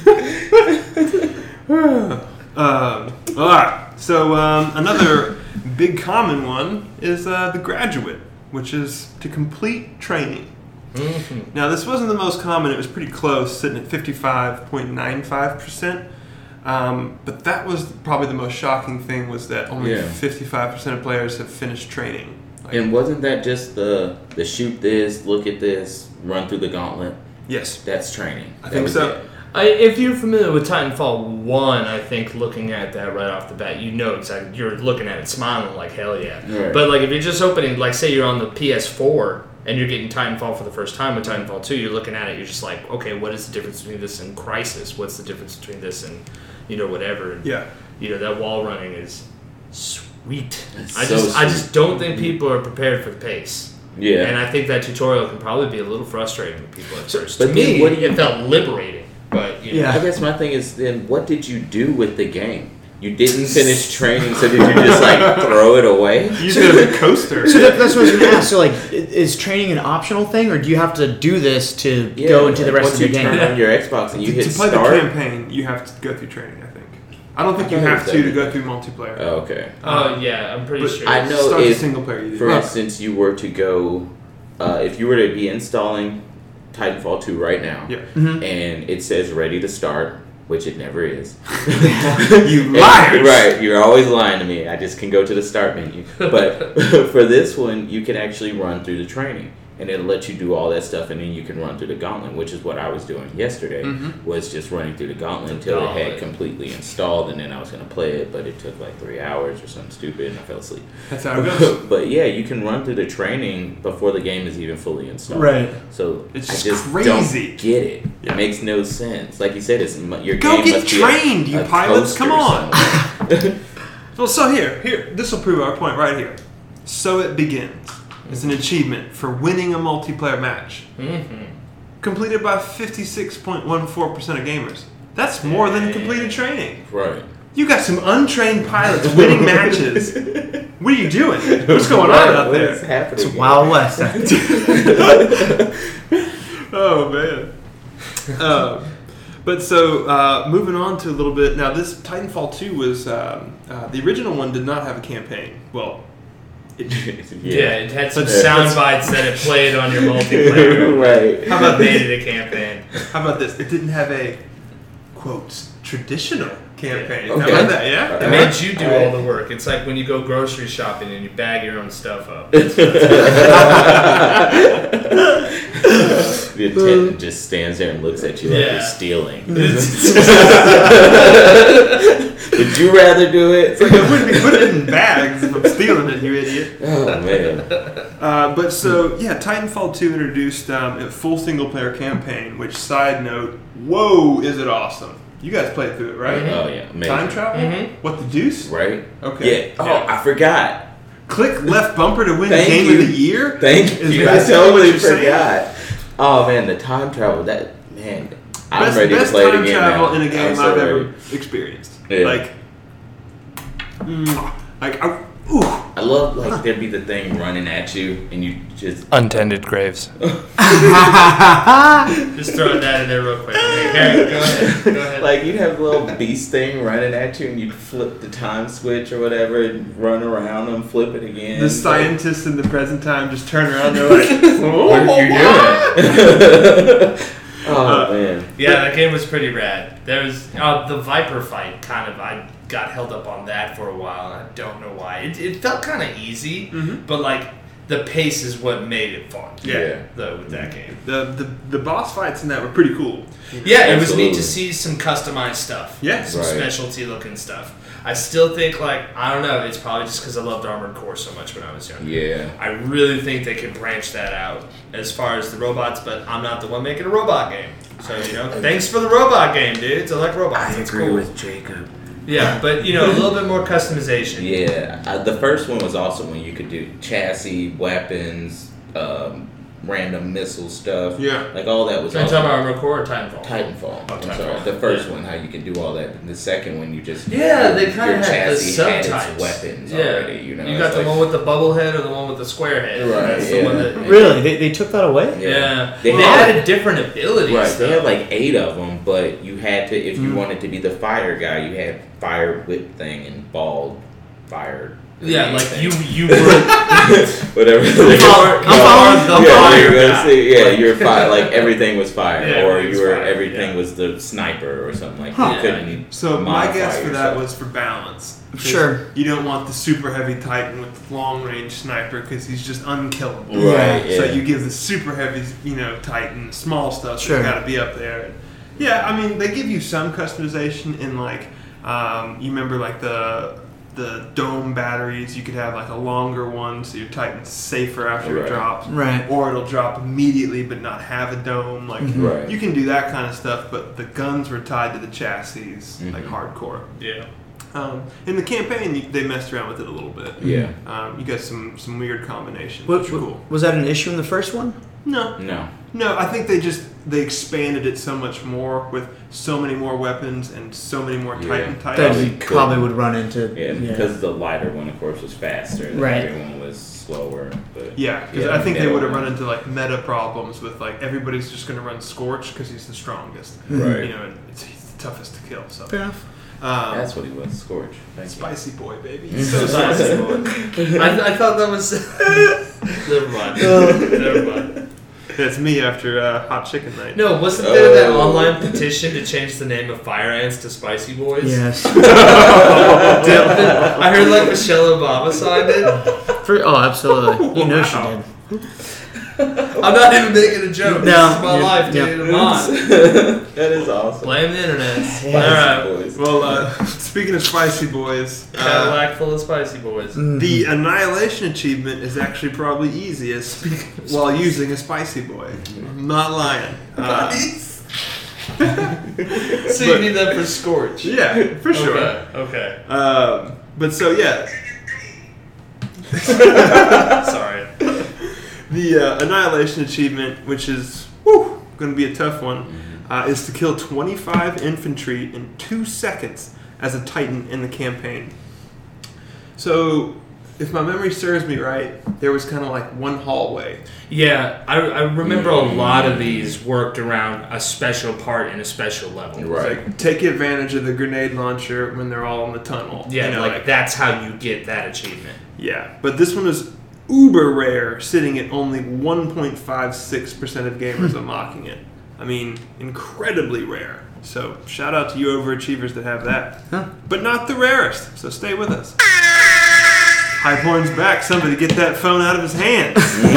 C: um, all right. So um, another big common one is uh, the graduate, which is to complete training.
A: Mm-hmm.
C: Now this wasn't the most common; it was pretty close, sitting at fifty-five point nine five percent. Um, but that was probably the most shocking thing was that only
D: Yeah.
C: fifty-five percent of players have finished training. Like,
D: And wasn't that just the the shoot this, look at this, run through the gauntlet?
C: yes,
D: That's training.
C: I
D: That
C: think
D: was
C: so.
D: it.
A: I, if you're familiar with Titanfall one, I think looking at that right off the bat, you know exactly. You're looking at it smiling like hell yeah.
D: Right.
A: But like if you're just opening, like say you're on the P S four and you're getting Titanfall for the first time with Titanfall two, you're looking at it, you're just like, okay, what is the difference between this and Crysis? What's the difference between this and, you know, whatever? And,
C: yeah.
A: you know, that wall running is sweet.
D: It's
A: I
D: so
A: just I
D: sweet.
A: just don't think people are prepared for the pace.
D: Yeah.
A: And I think that tutorial can probably be a little frustrating to people at first.
D: but
A: to
D: then
A: me,
D: what do you-
A: it felt liberating. But, you know,
B: Yeah.
D: I guess my thing is then what did you do with the game? You didn't finish training, so did you just like throw it away?
C: Use it as a coaster.
B: So that, that's what I was going to ask. So, like, i- is training an optional thing, or do you have to do this to
D: Yeah,
B: go into the
D: like,
B: rest
D: once
B: of the
D: you
B: game?
D: turn on your Xbox and you
C: to,
D: hit
C: to play
D: start.
C: the campaign, you have to go through training. I think. I don't think
D: I
C: you
D: thought it
C: have
D: was
C: to to
D: everything.
C: go through multiplayer.
D: Oh, okay.
A: oh yeah, I'm pretty
C: But
A: sure.
D: I know
C: Start the
D: if-
C: single player. You do.
D: For
C: Okay.
D: instance, you were to go, uh, if you were to be installing Titanfall two right now,
C: Yeah.
B: Mhm.
D: and it says ready to start, which it never is.
C: You
D: And-
C: liars!
D: Right, you're always lying to me. I just can go to the start menu. But for this one, you can actually run through the training. And it'll let you do all that stuff, and then you can run through the gauntlet, which is what I was doing yesterday,
C: Mhm.
D: was just running through the gauntlet
A: The
D: until it
A: gauntlet.
D: had completely installed, and then I was going to play it, but it took like three hours or something stupid, and I fell asleep.
C: That's how it goes.
D: But yeah, you can run through the training before the game is even fully installed.
B: Right.
D: So
C: It's
D: I
C: just
D: just
C: crazy.
D: don't get it.
C: Yeah.
D: It makes no sense. Like you said, it's mu- your
C: Go
D: game
C: get
D: must be a-
C: trained, you
D: a
C: pilots. Come
D: coaster
C: on.
D: somewhere.
C: Well, so here, here, this will prove our point right here. So it begins. It's an achievement for winning a multiplayer match,
A: Mm-hmm.
C: completed by fifty-six point one four percent of gamers. That's more than completed training.
D: Right.
C: You got some untrained pilots winning matches. What are you doing? What's going on out
D: What is
C: there?
D: happening?
B: It's Wild West.
C: Oh man. Um, but so uh, moving on to a little bit now. This Titanfall two was um, uh, the original one did not have a campaign. Well, it,
A: Yeah, it had some
C: Let's-
A: sound
C: let's-
A: bites that it played on your multiplayer.
D: Right.
C: How about
A: Made it a campaign.
C: how about this? It didn't have a quote traditional campaign.
D: Okay.
C: How about that? Yeah.
A: It made you do all the work. It's like when you go grocery shopping and you bag your own stuff up.
D: The attendant just stands there and looks at you like
A: Yeah.
D: you're stealing.
A: It's-
D: Would you rather do it?
C: It's like I wouldn't be putting it in bags if I'm stealing it, you idiot.
D: Oh man.
C: Uh, but so yeah, Titanfall two introduced um, a full single player campaign. Which side note, whoa, is it awesome? You guys played through it, right?
D: Oh yeah. Amazing.
C: Time travel?
A: Mhm.
C: What the deuce?
D: Right?
C: Okay.
D: Yeah. Oh,
A: Yeah.
D: I forgot.
C: Click left bumper to win
D: Thank
C: game
D: you.
C: of the year.
D: Thank
C: Is
D: you. I
C: basically what
D: totally
C: you're saying?
D: forgot. Oh man, the time travel. That man. I'm
C: Best,
D: ready to
C: best
D: play it
C: time
D: again
C: travel
D: now.
C: in a game
D: I'm so
C: I've
D: ready.
C: ever experienced.
D: Yeah.
C: Like, mwah. like, I, ooh.
D: I love like there'd be the thing running at you and you just
A: Untended graves. Just throwing that in there real quick. Okay, Harry, go ahead. Go ahead.
D: like you'd have a little beast thing running at you and you'd flip the time switch or whatever and run around them, flip it again.
C: The scientists in the present time just turn around. They're like,
D: What are you doing? Oh
C: Uh,
D: man.
A: Yeah, that game was pretty rad. There was uh, the Viper fight. Kind of, I got held up on that for a while, and I don't know why. It, it felt kind of easy,
C: Mhm.
A: but like the pace is what made it fun.
C: Yeah.
A: though with that game.
C: The, the the boss fights in that were pretty cool.
A: Yeah, it was neat
D: Absolutely.
A: to see some customized stuff.
C: Yeah.
A: some
D: Right.
A: specialty looking stuff. I still think like I don't know. It's probably just because I loved Armored Core so much when I was younger.
D: Yeah.
A: I really think they could branch that out as far as the robots, but I'm not the one making a robot game. So, you know, thanks for the robot game, dudes. I like robots. It's cool.
D: Jacob.
A: Yeah, but, you know, a little bit more customization.
D: Yeah, uh, the first one was awesome when you could do chassis, weapons, um, random missile stuff.
C: Yeah.
D: Like all that was
A: So you're
D: awesome.
A: talking about Armored Core or Titanfall?
D: Titanfall.
A: Oh,
D: I'm
A: Titanfall.
D: sorry. The first
A: Yeah.
D: one, how you could do all that. And the second one, you just
A: Yeah, they
D: your
A: kind of had the
D: chassis had its
A: subtypes.
D: weapons
A: yeah.
D: already. You know,
A: you got
D: it's
A: the
D: like-
A: one with the bubble head or the one with the square head.
D: Right,
A: That's the
D: yeah.
A: one that,
B: Really? They, they took that away?
A: Yeah.
D: They
A: They,
D: had-
A: added different abilities.
D: Right, they
A: though.
D: had like eight of them, but you had to, if you
B: Mm.
D: wanted to be the fire guy, you had fire whip thing and ball fire.
A: Yeah,
D: grenade
A: like
D: thing.
A: you you were.
D: But whatever.
B: I'm following. I'm following. I'm
D: yeah,
B: following.
D: you were gonna see, yeah, you were fire. Like everything was fire,
A: Yeah,
D: or
A: everything's
D: you were
A: fire,
D: everything
A: yeah.
D: was the sniper or something like
B: Huh.
D: that. You couldn't.
C: So my
D: modify
C: guess for that
D: yourself.
C: was for balance. 'Cause
B: Sure.
C: You don't want the super heavy Titan with the long range sniper because he's just unkillable.
D: Right.
C: So
D: Yeah.
C: you give the super heavy, you know, Titan small stuff.
B: Sure.
C: That's got to be up there. And yeah, I mean they give you some customization in like um, you remember like the the dome batteries. You could have like a longer one so your Titan's safer after
D: Right.
C: it drops.
B: Right.
C: Or it'll drop immediately but not have a dome. Like
D: Right.
C: you can do that kind of stuff, but the guns were tied to the chassis like
D: Mhm.
C: hardcore.
A: Yeah.
C: Um, in the campaign, you, they messed around with it a little bit.
D: Yeah.
C: Um, you got some some weird combinations,
B: What,
C: which are cool.
B: Was that an issue in the first one?
C: No,
D: No.
C: no, I think they just they expanded it so much more with so many more weapons and so many more
D: Yeah.
C: Titan
B: That
C: types.
B: you
D: could.
B: probably would run into.
D: Yeah, because the lighter one, of course, was faster. The
B: Right.
D: heavier one was slower. But
C: Yeah, because
D: Yeah,
C: I think they
D: middle
C: would have
D: one.
C: run into like meta problems with like everybody's just going to run Scorch because he's the strongest.
D: Right.
C: You know, and it's, he's the toughest to kill. So
B: Fair enough.
C: um,
D: That's what he was, Scorch. Thank you.
C: spicy boy, baby.
D: Mhm.
C: He's so
A: Spicy
C: spicy.
A: boy. I, I thought that was. Never mind. Never mind.
C: That's me after uh, hot chicken night.
A: No, wasn't there that
D: Oh.
A: online petition to change the name of Fire Ants to Spicy Boys?
B: Yes.
A: I heard like Michelle Obama signed it.
B: For, oh, absolutely. You know she
C: Wow.
B: did.
A: I'm not even making a joke.
B: No,
A: This is my
B: yeah,
A: life,
B: yeah.
A: dude. I'm on.
D: That is awesome.
A: Blame the internet.
D: Spicy
A: Alright.
D: boys.
C: Well, uh, speaking of spicy boys, uh,
A: Cadillac full of spicy boys.
C: the Annihilation achievement is actually probably easiest while using a spicy boy. I'm not lying. Uh,
A: So you need that for Scorch.
C: yeah, for sure.
A: Okay. okay.
C: Um, but so yeah,
A: Sorry.
C: the uh, Annihilation achievement, which is whew, going to be a tough one, uh, is to kill twenty-five infantry in two seconds as a Titan in the campaign. So, if my memory serves me right, there was kind of like one hallway.
A: Yeah, I, I remember a lot of these worked around a special part in a special level.
C: It's
D: Right.
C: like, take advantage of the grenade launcher when they're all in the tunnel.
A: Yeah,
C: You know,
A: like, that's how you get that achievement.
C: yeah. But this one is uber rare, sitting at only one point five six percent of gamers unlocking it. I mean, incredibly rare. So shout out to you overachievers that have that.
B: Huh.
C: But not the rarest, so stay with us. Highborn's back. Somebody get that phone out of his hands.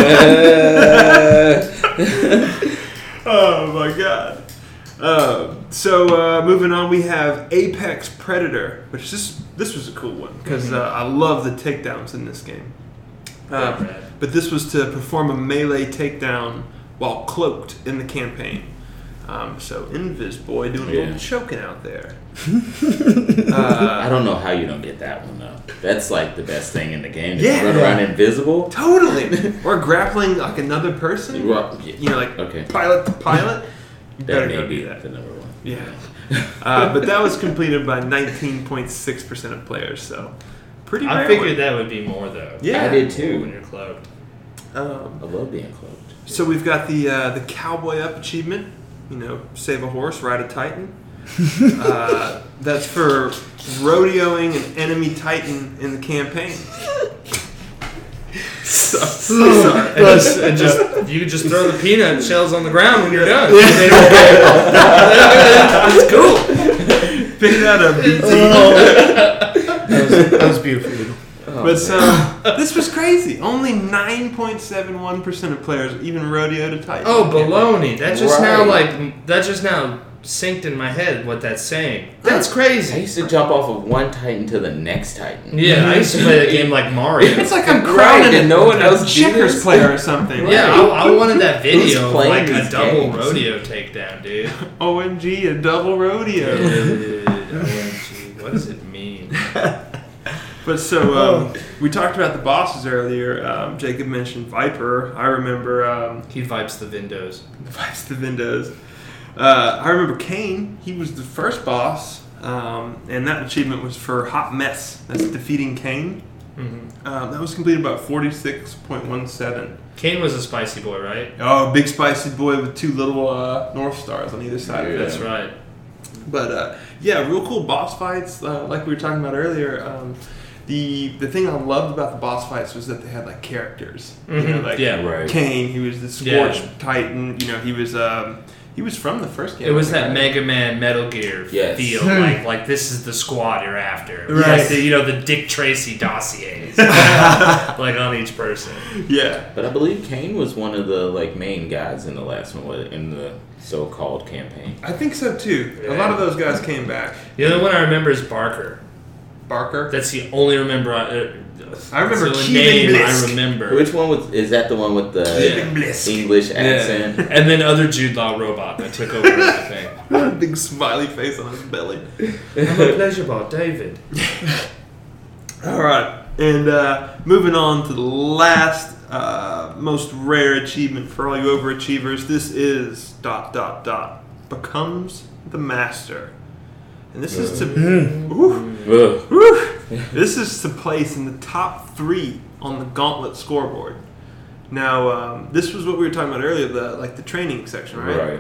C: Oh my god. Um, so uh, moving on, we have Apex Predator, which this this was a cool one because uh, I love the takedowns in this game. Um,
A: Right.
C: but this was to perform a melee takedown while cloaked in the campaign. Um, so Invis Boy doing a
D: Yeah.
C: little choking out there.
D: I
C: uh,
D: don't know how you don't get that one though. That's like the best thing in the game. To
C: Yeah.
D: run around invisible.
C: totally. Or grappling like another person.
D: You are-
C: You know, like
D: Okay.
C: pilot to pilot. You
D: That
C: better
D: may
C: go
D: be
C: do that.
D: the number one.
C: Yeah. Uh, but that was completed by nineteen point six percent of players, so pretty rare
A: I figured
C: one.
A: that would be more though.
C: Yeah.
D: I did
A: When
D: too.
A: you're cloaked.
C: Um,
D: I love being cloaked.
C: so we've got the uh, the Cowboy Up achievement. You know, save a horse, ride a Titan. uh, that's for rodeoing an enemy Titan in the campaign. so, so sorry.
A: And just, and just you could just throw the peanut shells on the ground when you're done. It's cool.
C: Pick that up, B T.
B: That was, that was beautiful.
D: Oh,
C: But so this was crazy. Only nine point seven one percent of players even rodeoed a Titan.
A: Oh, baloney. That just now
D: Right.
A: like that just now synced in my head what that's saying. That's
D: I
A: crazy.
D: used to jump off of one Titan to the next Titan.
A: Yeah, I used to play that game like Mario.
C: It's like I'm
D: Right,
C: crowning
D: and
C: a,
D: no one
C: a
D: else do
C: checkers
D: this?
C: player or something.
A: Yeah, I, I wanted that video
D: Who's
A: of
D: playing
A: like a
D: these
A: double
D: games?
A: rodeo takedown, dude.
C: O M G, a double rodeo.
A: Dude, O M G, what does it mean?
C: But so um, we talked about the bosses earlier. Um, Jacob mentioned Viper. I remember um,
A: He vibes the windows.
C: Vipes the Windows. Uh, I remember Kane. He was the first boss, um, and that achievement was for Hot Mess. That's defeating Kane.
A: Mm-hmm.
C: Um, that was completed about forty-six point one seven.
A: Kane was a spicy boy, right?
C: Oh, big spicy boy with two little uh, North Stars on either side
D: Yeah.
C: of
A: That's
C: it.
A: right.
C: But uh, yeah, real cool boss fights, uh, like we were talking about earlier. Um, the the thing I loved about the boss fights was that they had like characters. You know,
A: Mhm.
C: like
A: Yeah.
D: Right.
C: Kane, he was the Scorch Titan. You know, he was um, he was from the first game.
A: It was
C: I think,
A: that
C: right?
A: Mega Man Metal Gear
D: Yes.
A: feel,
B: Hmm.
A: like like this is the squad you're after,
B: Right.
A: Like the, you know the Dick Tracy dossiers, like on each person.
C: Yeah.
D: But I believe Kane was one of the like main guys in the last one, in the so-called campaign.
C: I think so too. A lot of those guys came back.
A: The other one I remember is Barker.
C: Barker.
A: That's the only remember. I, uh,
C: I remember
A: that's the
C: Keegan
A: only name
C: Blisk.
A: I remember.
D: Which one was? Is that the one with the
C: Keegan Blisk.
D: English
A: Yeah.
D: accent?
A: And then other Jude Law robot that took over everything.
C: Big smiley face on his belly.
A: I'm a pleasure ball, David.
C: All right, and uh, moving on to the last uh, most rare achievement for all you overachievers. This is dot dot dot becomes the master, and this is to Ooh.
D: Ugh.
C: Woo. This is to place in the top three on the Gauntlet scoreboard. Now, um, this was what we were talking about earlier, the like the training section, right?
D: Right.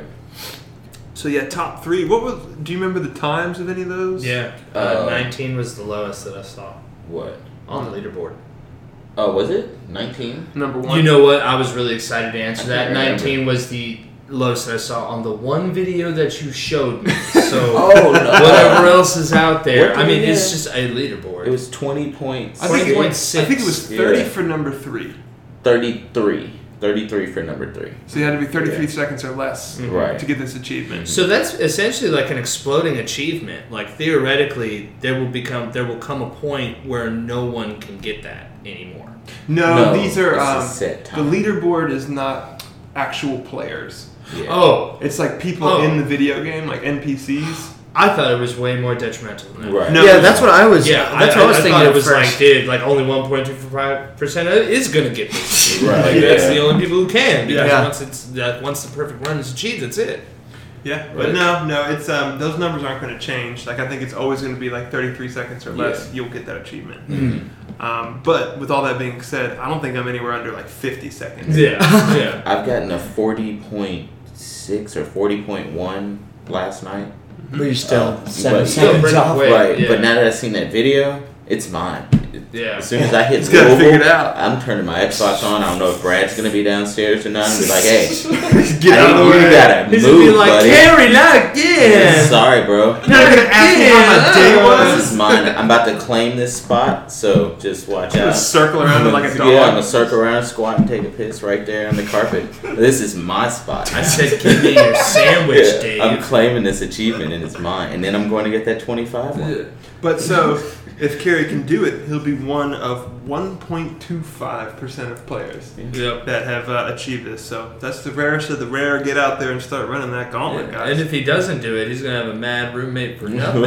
C: So yeah, top three. What was? Do you remember the times of any of those?
A: Yeah, uh,
D: Uh,
A: nineteen was the lowest that I saw
D: What?
A: on the leaderboard.
D: Oh, was it nineteen?
C: Number one.
A: You know what? I was really excited to answer
D: I
A: that.
D: can't remember.
A: nineteen was the lowest that I saw on the one video that you showed me. So
D: Oh, no.
A: whatever else is out there,
D: What
A: I mean,
D: did we
A: it's
D: have?
A: just a leaderboard.
D: It was twenty points.
C: I think, it,
A: twenty point
C: I
A: six.
C: think it was thirty
D: Yeah.
C: for number three.
D: thirty-three. thirty-three for number three.
C: So you had to be thirty-three
D: Yeah.
C: seconds or less
D: Right.
C: to get this achievement.
A: So that's essentially like an exploding achievement. Like theoretically, there will become there will come a point where no one can get that anymore.
C: No,
D: No,
C: these are
D: it's a
C: um,
D: set
C: the
D: time.
C: leaderboard is not actual players.
D: Yeah.
A: Oh,
C: It's like people
A: Oh.
C: in the video game, like N P Cs.
A: I thought it was way more detrimental than that.
D: Right.
C: No.
B: Yeah, that's what I was.
A: Yeah,
B: that's
A: I,
B: what I was
A: I
B: thinking
A: thought
B: at
A: it was
B: first.
A: like, dude, like only one point two five percent is gonna get this.
D: Right,
A: Like that's
D: yeah.
A: the only people who can. Because
B: Yeah.
A: once it's that once the perfect run is achieved, that's it.
C: Yeah, but
A: Right.
C: no, no, it's um those numbers aren't going to change. Like I think it's always going to be like thirty-three seconds or less.
D: Yeah.
C: You'll get that achievement.
B: Hmm.
C: Um, but with all that being said, I don't think I'm anywhere under like fifty seconds.
A: Yeah, yeah.
D: I've gotten a forty point six or forty point one last night.
B: But you're still
D: Uh,
B: seven
D: but-
A: Still
B: seconds
A: pretty
B: off.
A: quick.
D: right.
A: yeah.
D: But now that I've seen that video, it's mine.
A: Yeah.
D: As soon as I hit
C: He's gotta
D: global,
C: figure it out.
D: I'm turning my Xbox on. I don't know if Brad's gonna be downstairs or not. And be like, hey,
C: Get
D: I
C: out of the
D: need you
C: way.
D: gotta
A: He's
D: move,
A: gonna be like,
D: buddy.
A: Carrie, not again.
D: Sorry, bro.
C: You're not gonna ask me how my day
D: This
C: was.
D: is mine. I'm about to claim this spot, so just watch out.
C: Just circle around it like a dog.
D: Yeah, I'm gonna circle around, squat, and take a piss right there on the carpet. This is my spot.
A: I said, give me your sandwich,
D: Yeah,
A: Dave.
D: I'm claiming this achievement and it's mine, and then I'm going to get that twenty-five one.
C: But so, if Kerry can do it, he'll be one of one point two five percent of players
A: Yep.
C: that have uh, achieved this. So that's the rarest of the rare. Get out there and start running that gauntlet,
A: And
C: guys.
A: if he doesn't do it, he's gonna have a mad roommate for nothing.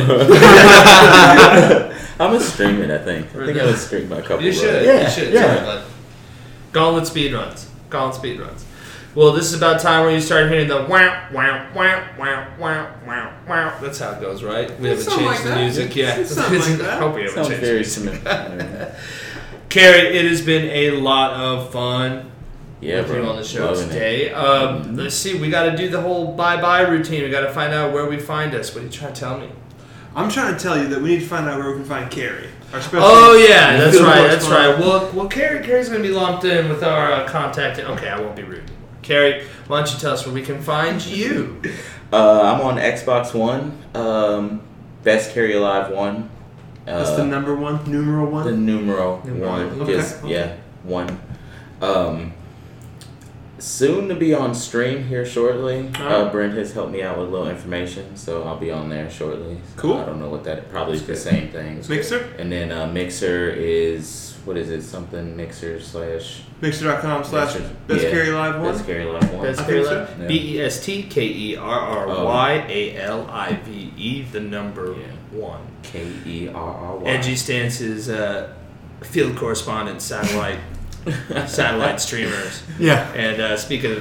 D: I'm gonna stream it. I think. I think I would stream my couple.
A: You should.
D: runs.
B: Yeah,
A: you should.
B: yeah.
A: Sorry, bud. Gauntlet speed runs. Gauntlet speed runs. Well, this is about time where you start hearing the wow, wow, wow, wow, wow, wow, wow. That's how it goes, right? We haven't
C: Something
A: changed
C: like
A: the
C: that.
A: music yet.
C: It's something like that.
A: I hope we haven't
D: Sounds
A: changed
D: very
A: it.
D: similar.
A: Carrie, it has been a lot of fun
D: Yeah,
A: with you
D: bro.
A: on the show
D: Loving it.
A: today. Um, let's see. We got to do the whole bye-bye routine. We got to find out where we find us. What are you trying to tell me?
C: I'm trying to tell you that we need to find out where we can find Carrie. Our special
A: Oh yeah, that's
C: field
A: right. That's
C: correspondent.
A: right. Well, well, Carrie, Carrie's gonna be lumped in with our uh, contact. Okay, I won't be rude anymore. Carrie, why don't you tell us where we can find you?
D: Uh, I'm on Xbox One. Um, Best Carry Alive One. Uh,
C: That's the number one, numeral one.
D: The numero
A: Numero
D: one.
C: one.
D: Just
C: Okay.
D: yeah, one. Um, soon to be on stream here shortly.
C: Oh.
D: Uh, Brent has helped me out with a little information, so I'll be on there shortly.
C: Cool.
D: I don't know what that probably
A: That's
D: the
A: good.
D: same thing.
C: Mixer,
D: And then uh, Mixer is what is it? Something Mixer slash
C: mixer.com slash
D: Mixer.
C: best
D: Yeah.
C: Carrie live one.
D: Best Carry Alive One.
A: Best
C: I
A: Carrie
C: think so.
A: Live?
D: Yeah.
A: B E S T K E R R Y A L I V E, the number
D: Yeah.
A: one.
D: K E R R Y.
A: Edgy Stance is uh, field correspondent, satellite, satellite streamers.
B: Yeah.
A: And uh, speaking of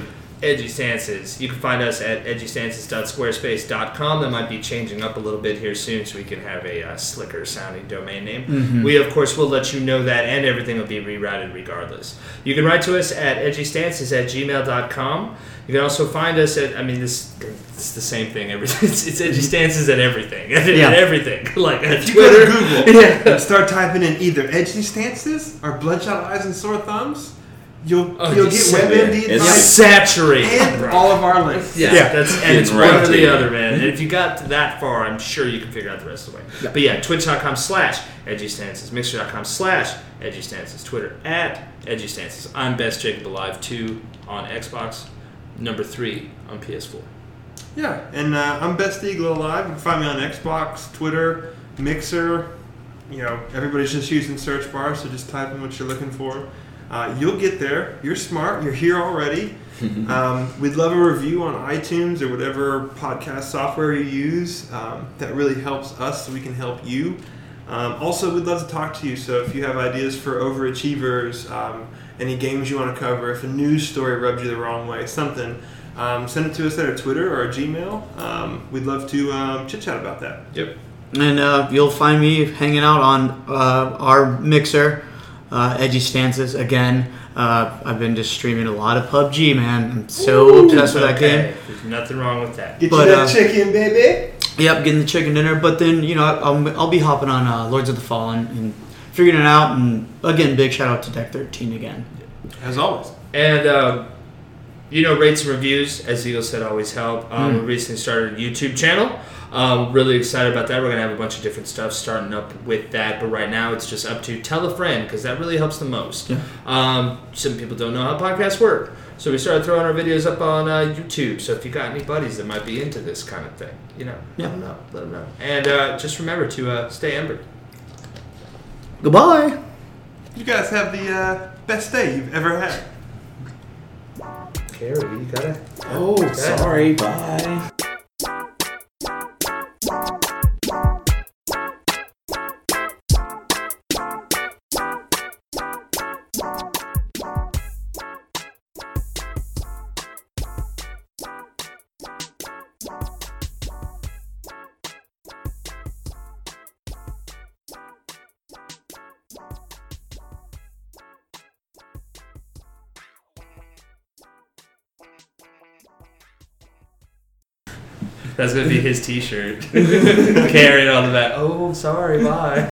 A: Edgy Stances. You can find us at edgy stances dot squarespace dot com. That might be changing up a little bit here soon so we can have a uh, slicker sounding domain name.
B: Mm-hmm.
A: We, of course, will let you know that, and everything will be rerouted regardless. You can write to us at edgy stances at gmail dot com. You can also find us at, I mean, this it's the same thing. Everything. It's, it's Edgy Stances at everything. At,
B: Yeah.
A: at everything. Like at
C: If you go
A: Twitter.
C: to Google
A: Yeah.
C: and start typing in either Edgy Stances or Bloodshot Eyes and Sore Thumbs, you'll
A: Oh,
C: you'll
A: you
C: get
A: said
C: WebMD
D: it. It's
C: advice
A: Saturated.
C: and
A: bro.
C: all of our links.
A: Yeah,
B: Yeah.
A: that's and it's
D: Getting right
A: one or
D: to
A: the
D: you.
A: other, man. And if you got to that far, I'm sure you can figure out the rest of the way.
B: Yeah.
A: But yeah, twitch dot com slash edgy stances, mixer dot com slash edgy stances, Twitter at edgy stances. I'm Best Jacob Alive two on Xbox, number three on P S four.
C: Yeah, and uh, I'm Best Eagle Alive. You can find me on Xbox, Twitter, Mixer. You know, everybody's just using search bars, so just type in what you're looking for. Uh, you'll get there. You're smart. You're here already. um, we'd love a review on iTunes or whatever podcast software you use. Um, that really helps us so we can help you. Um, also, we'd love to talk to you. So if you have ideas for overachievers, um, any games you want to cover, if a news story rubs you the wrong way, something, um, send it to us at our Twitter or our Gmail. Um, we'd love to um, chit-chat about that.
A: Yep.
B: And uh, you'll find me hanging out on uh, our Mixer, uh, Edgy Stances again. Uh, I've been just streaming a lot of P U B G, man. I'm so obsessed with that
A: Okay.
B: game.
A: There's nothing wrong with that.
C: Get
B: But,
C: you that
B: uh,
C: chicken, baby.
B: Yep, getting the chicken dinner. But then, you know, I'll, I'll be hopping on uh, Lords of the Fallen and figuring it out. And again, big shout out to Deck thirteen again.
C: As always.
A: And, um, you know, rates and reviews, as Eagle said, always help. Um,
B: Mm.
A: We recently started a YouTube channel. Um, really excited about that. We're going to have a bunch of different stuff starting up with that. But right now, it's just up to tell a friend, because that really helps the most.
B: Yeah.
A: Um, some people don't know how podcasts work. So we started throwing our videos up on uh, YouTube. So if you got any buddies that might be into this kind of thing, you know,
B: Yeah.
A: let them know. Let them know. And uh, just remember to uh, stay embered.
B: Goodbye.
C: You guys have the uh, best day you've ever had.
A: Carrie, you got it.
D: Oh, sorry. Bye.
A: That's going to be his t-shirt. Carrying on the back. Oh, sorry, bye.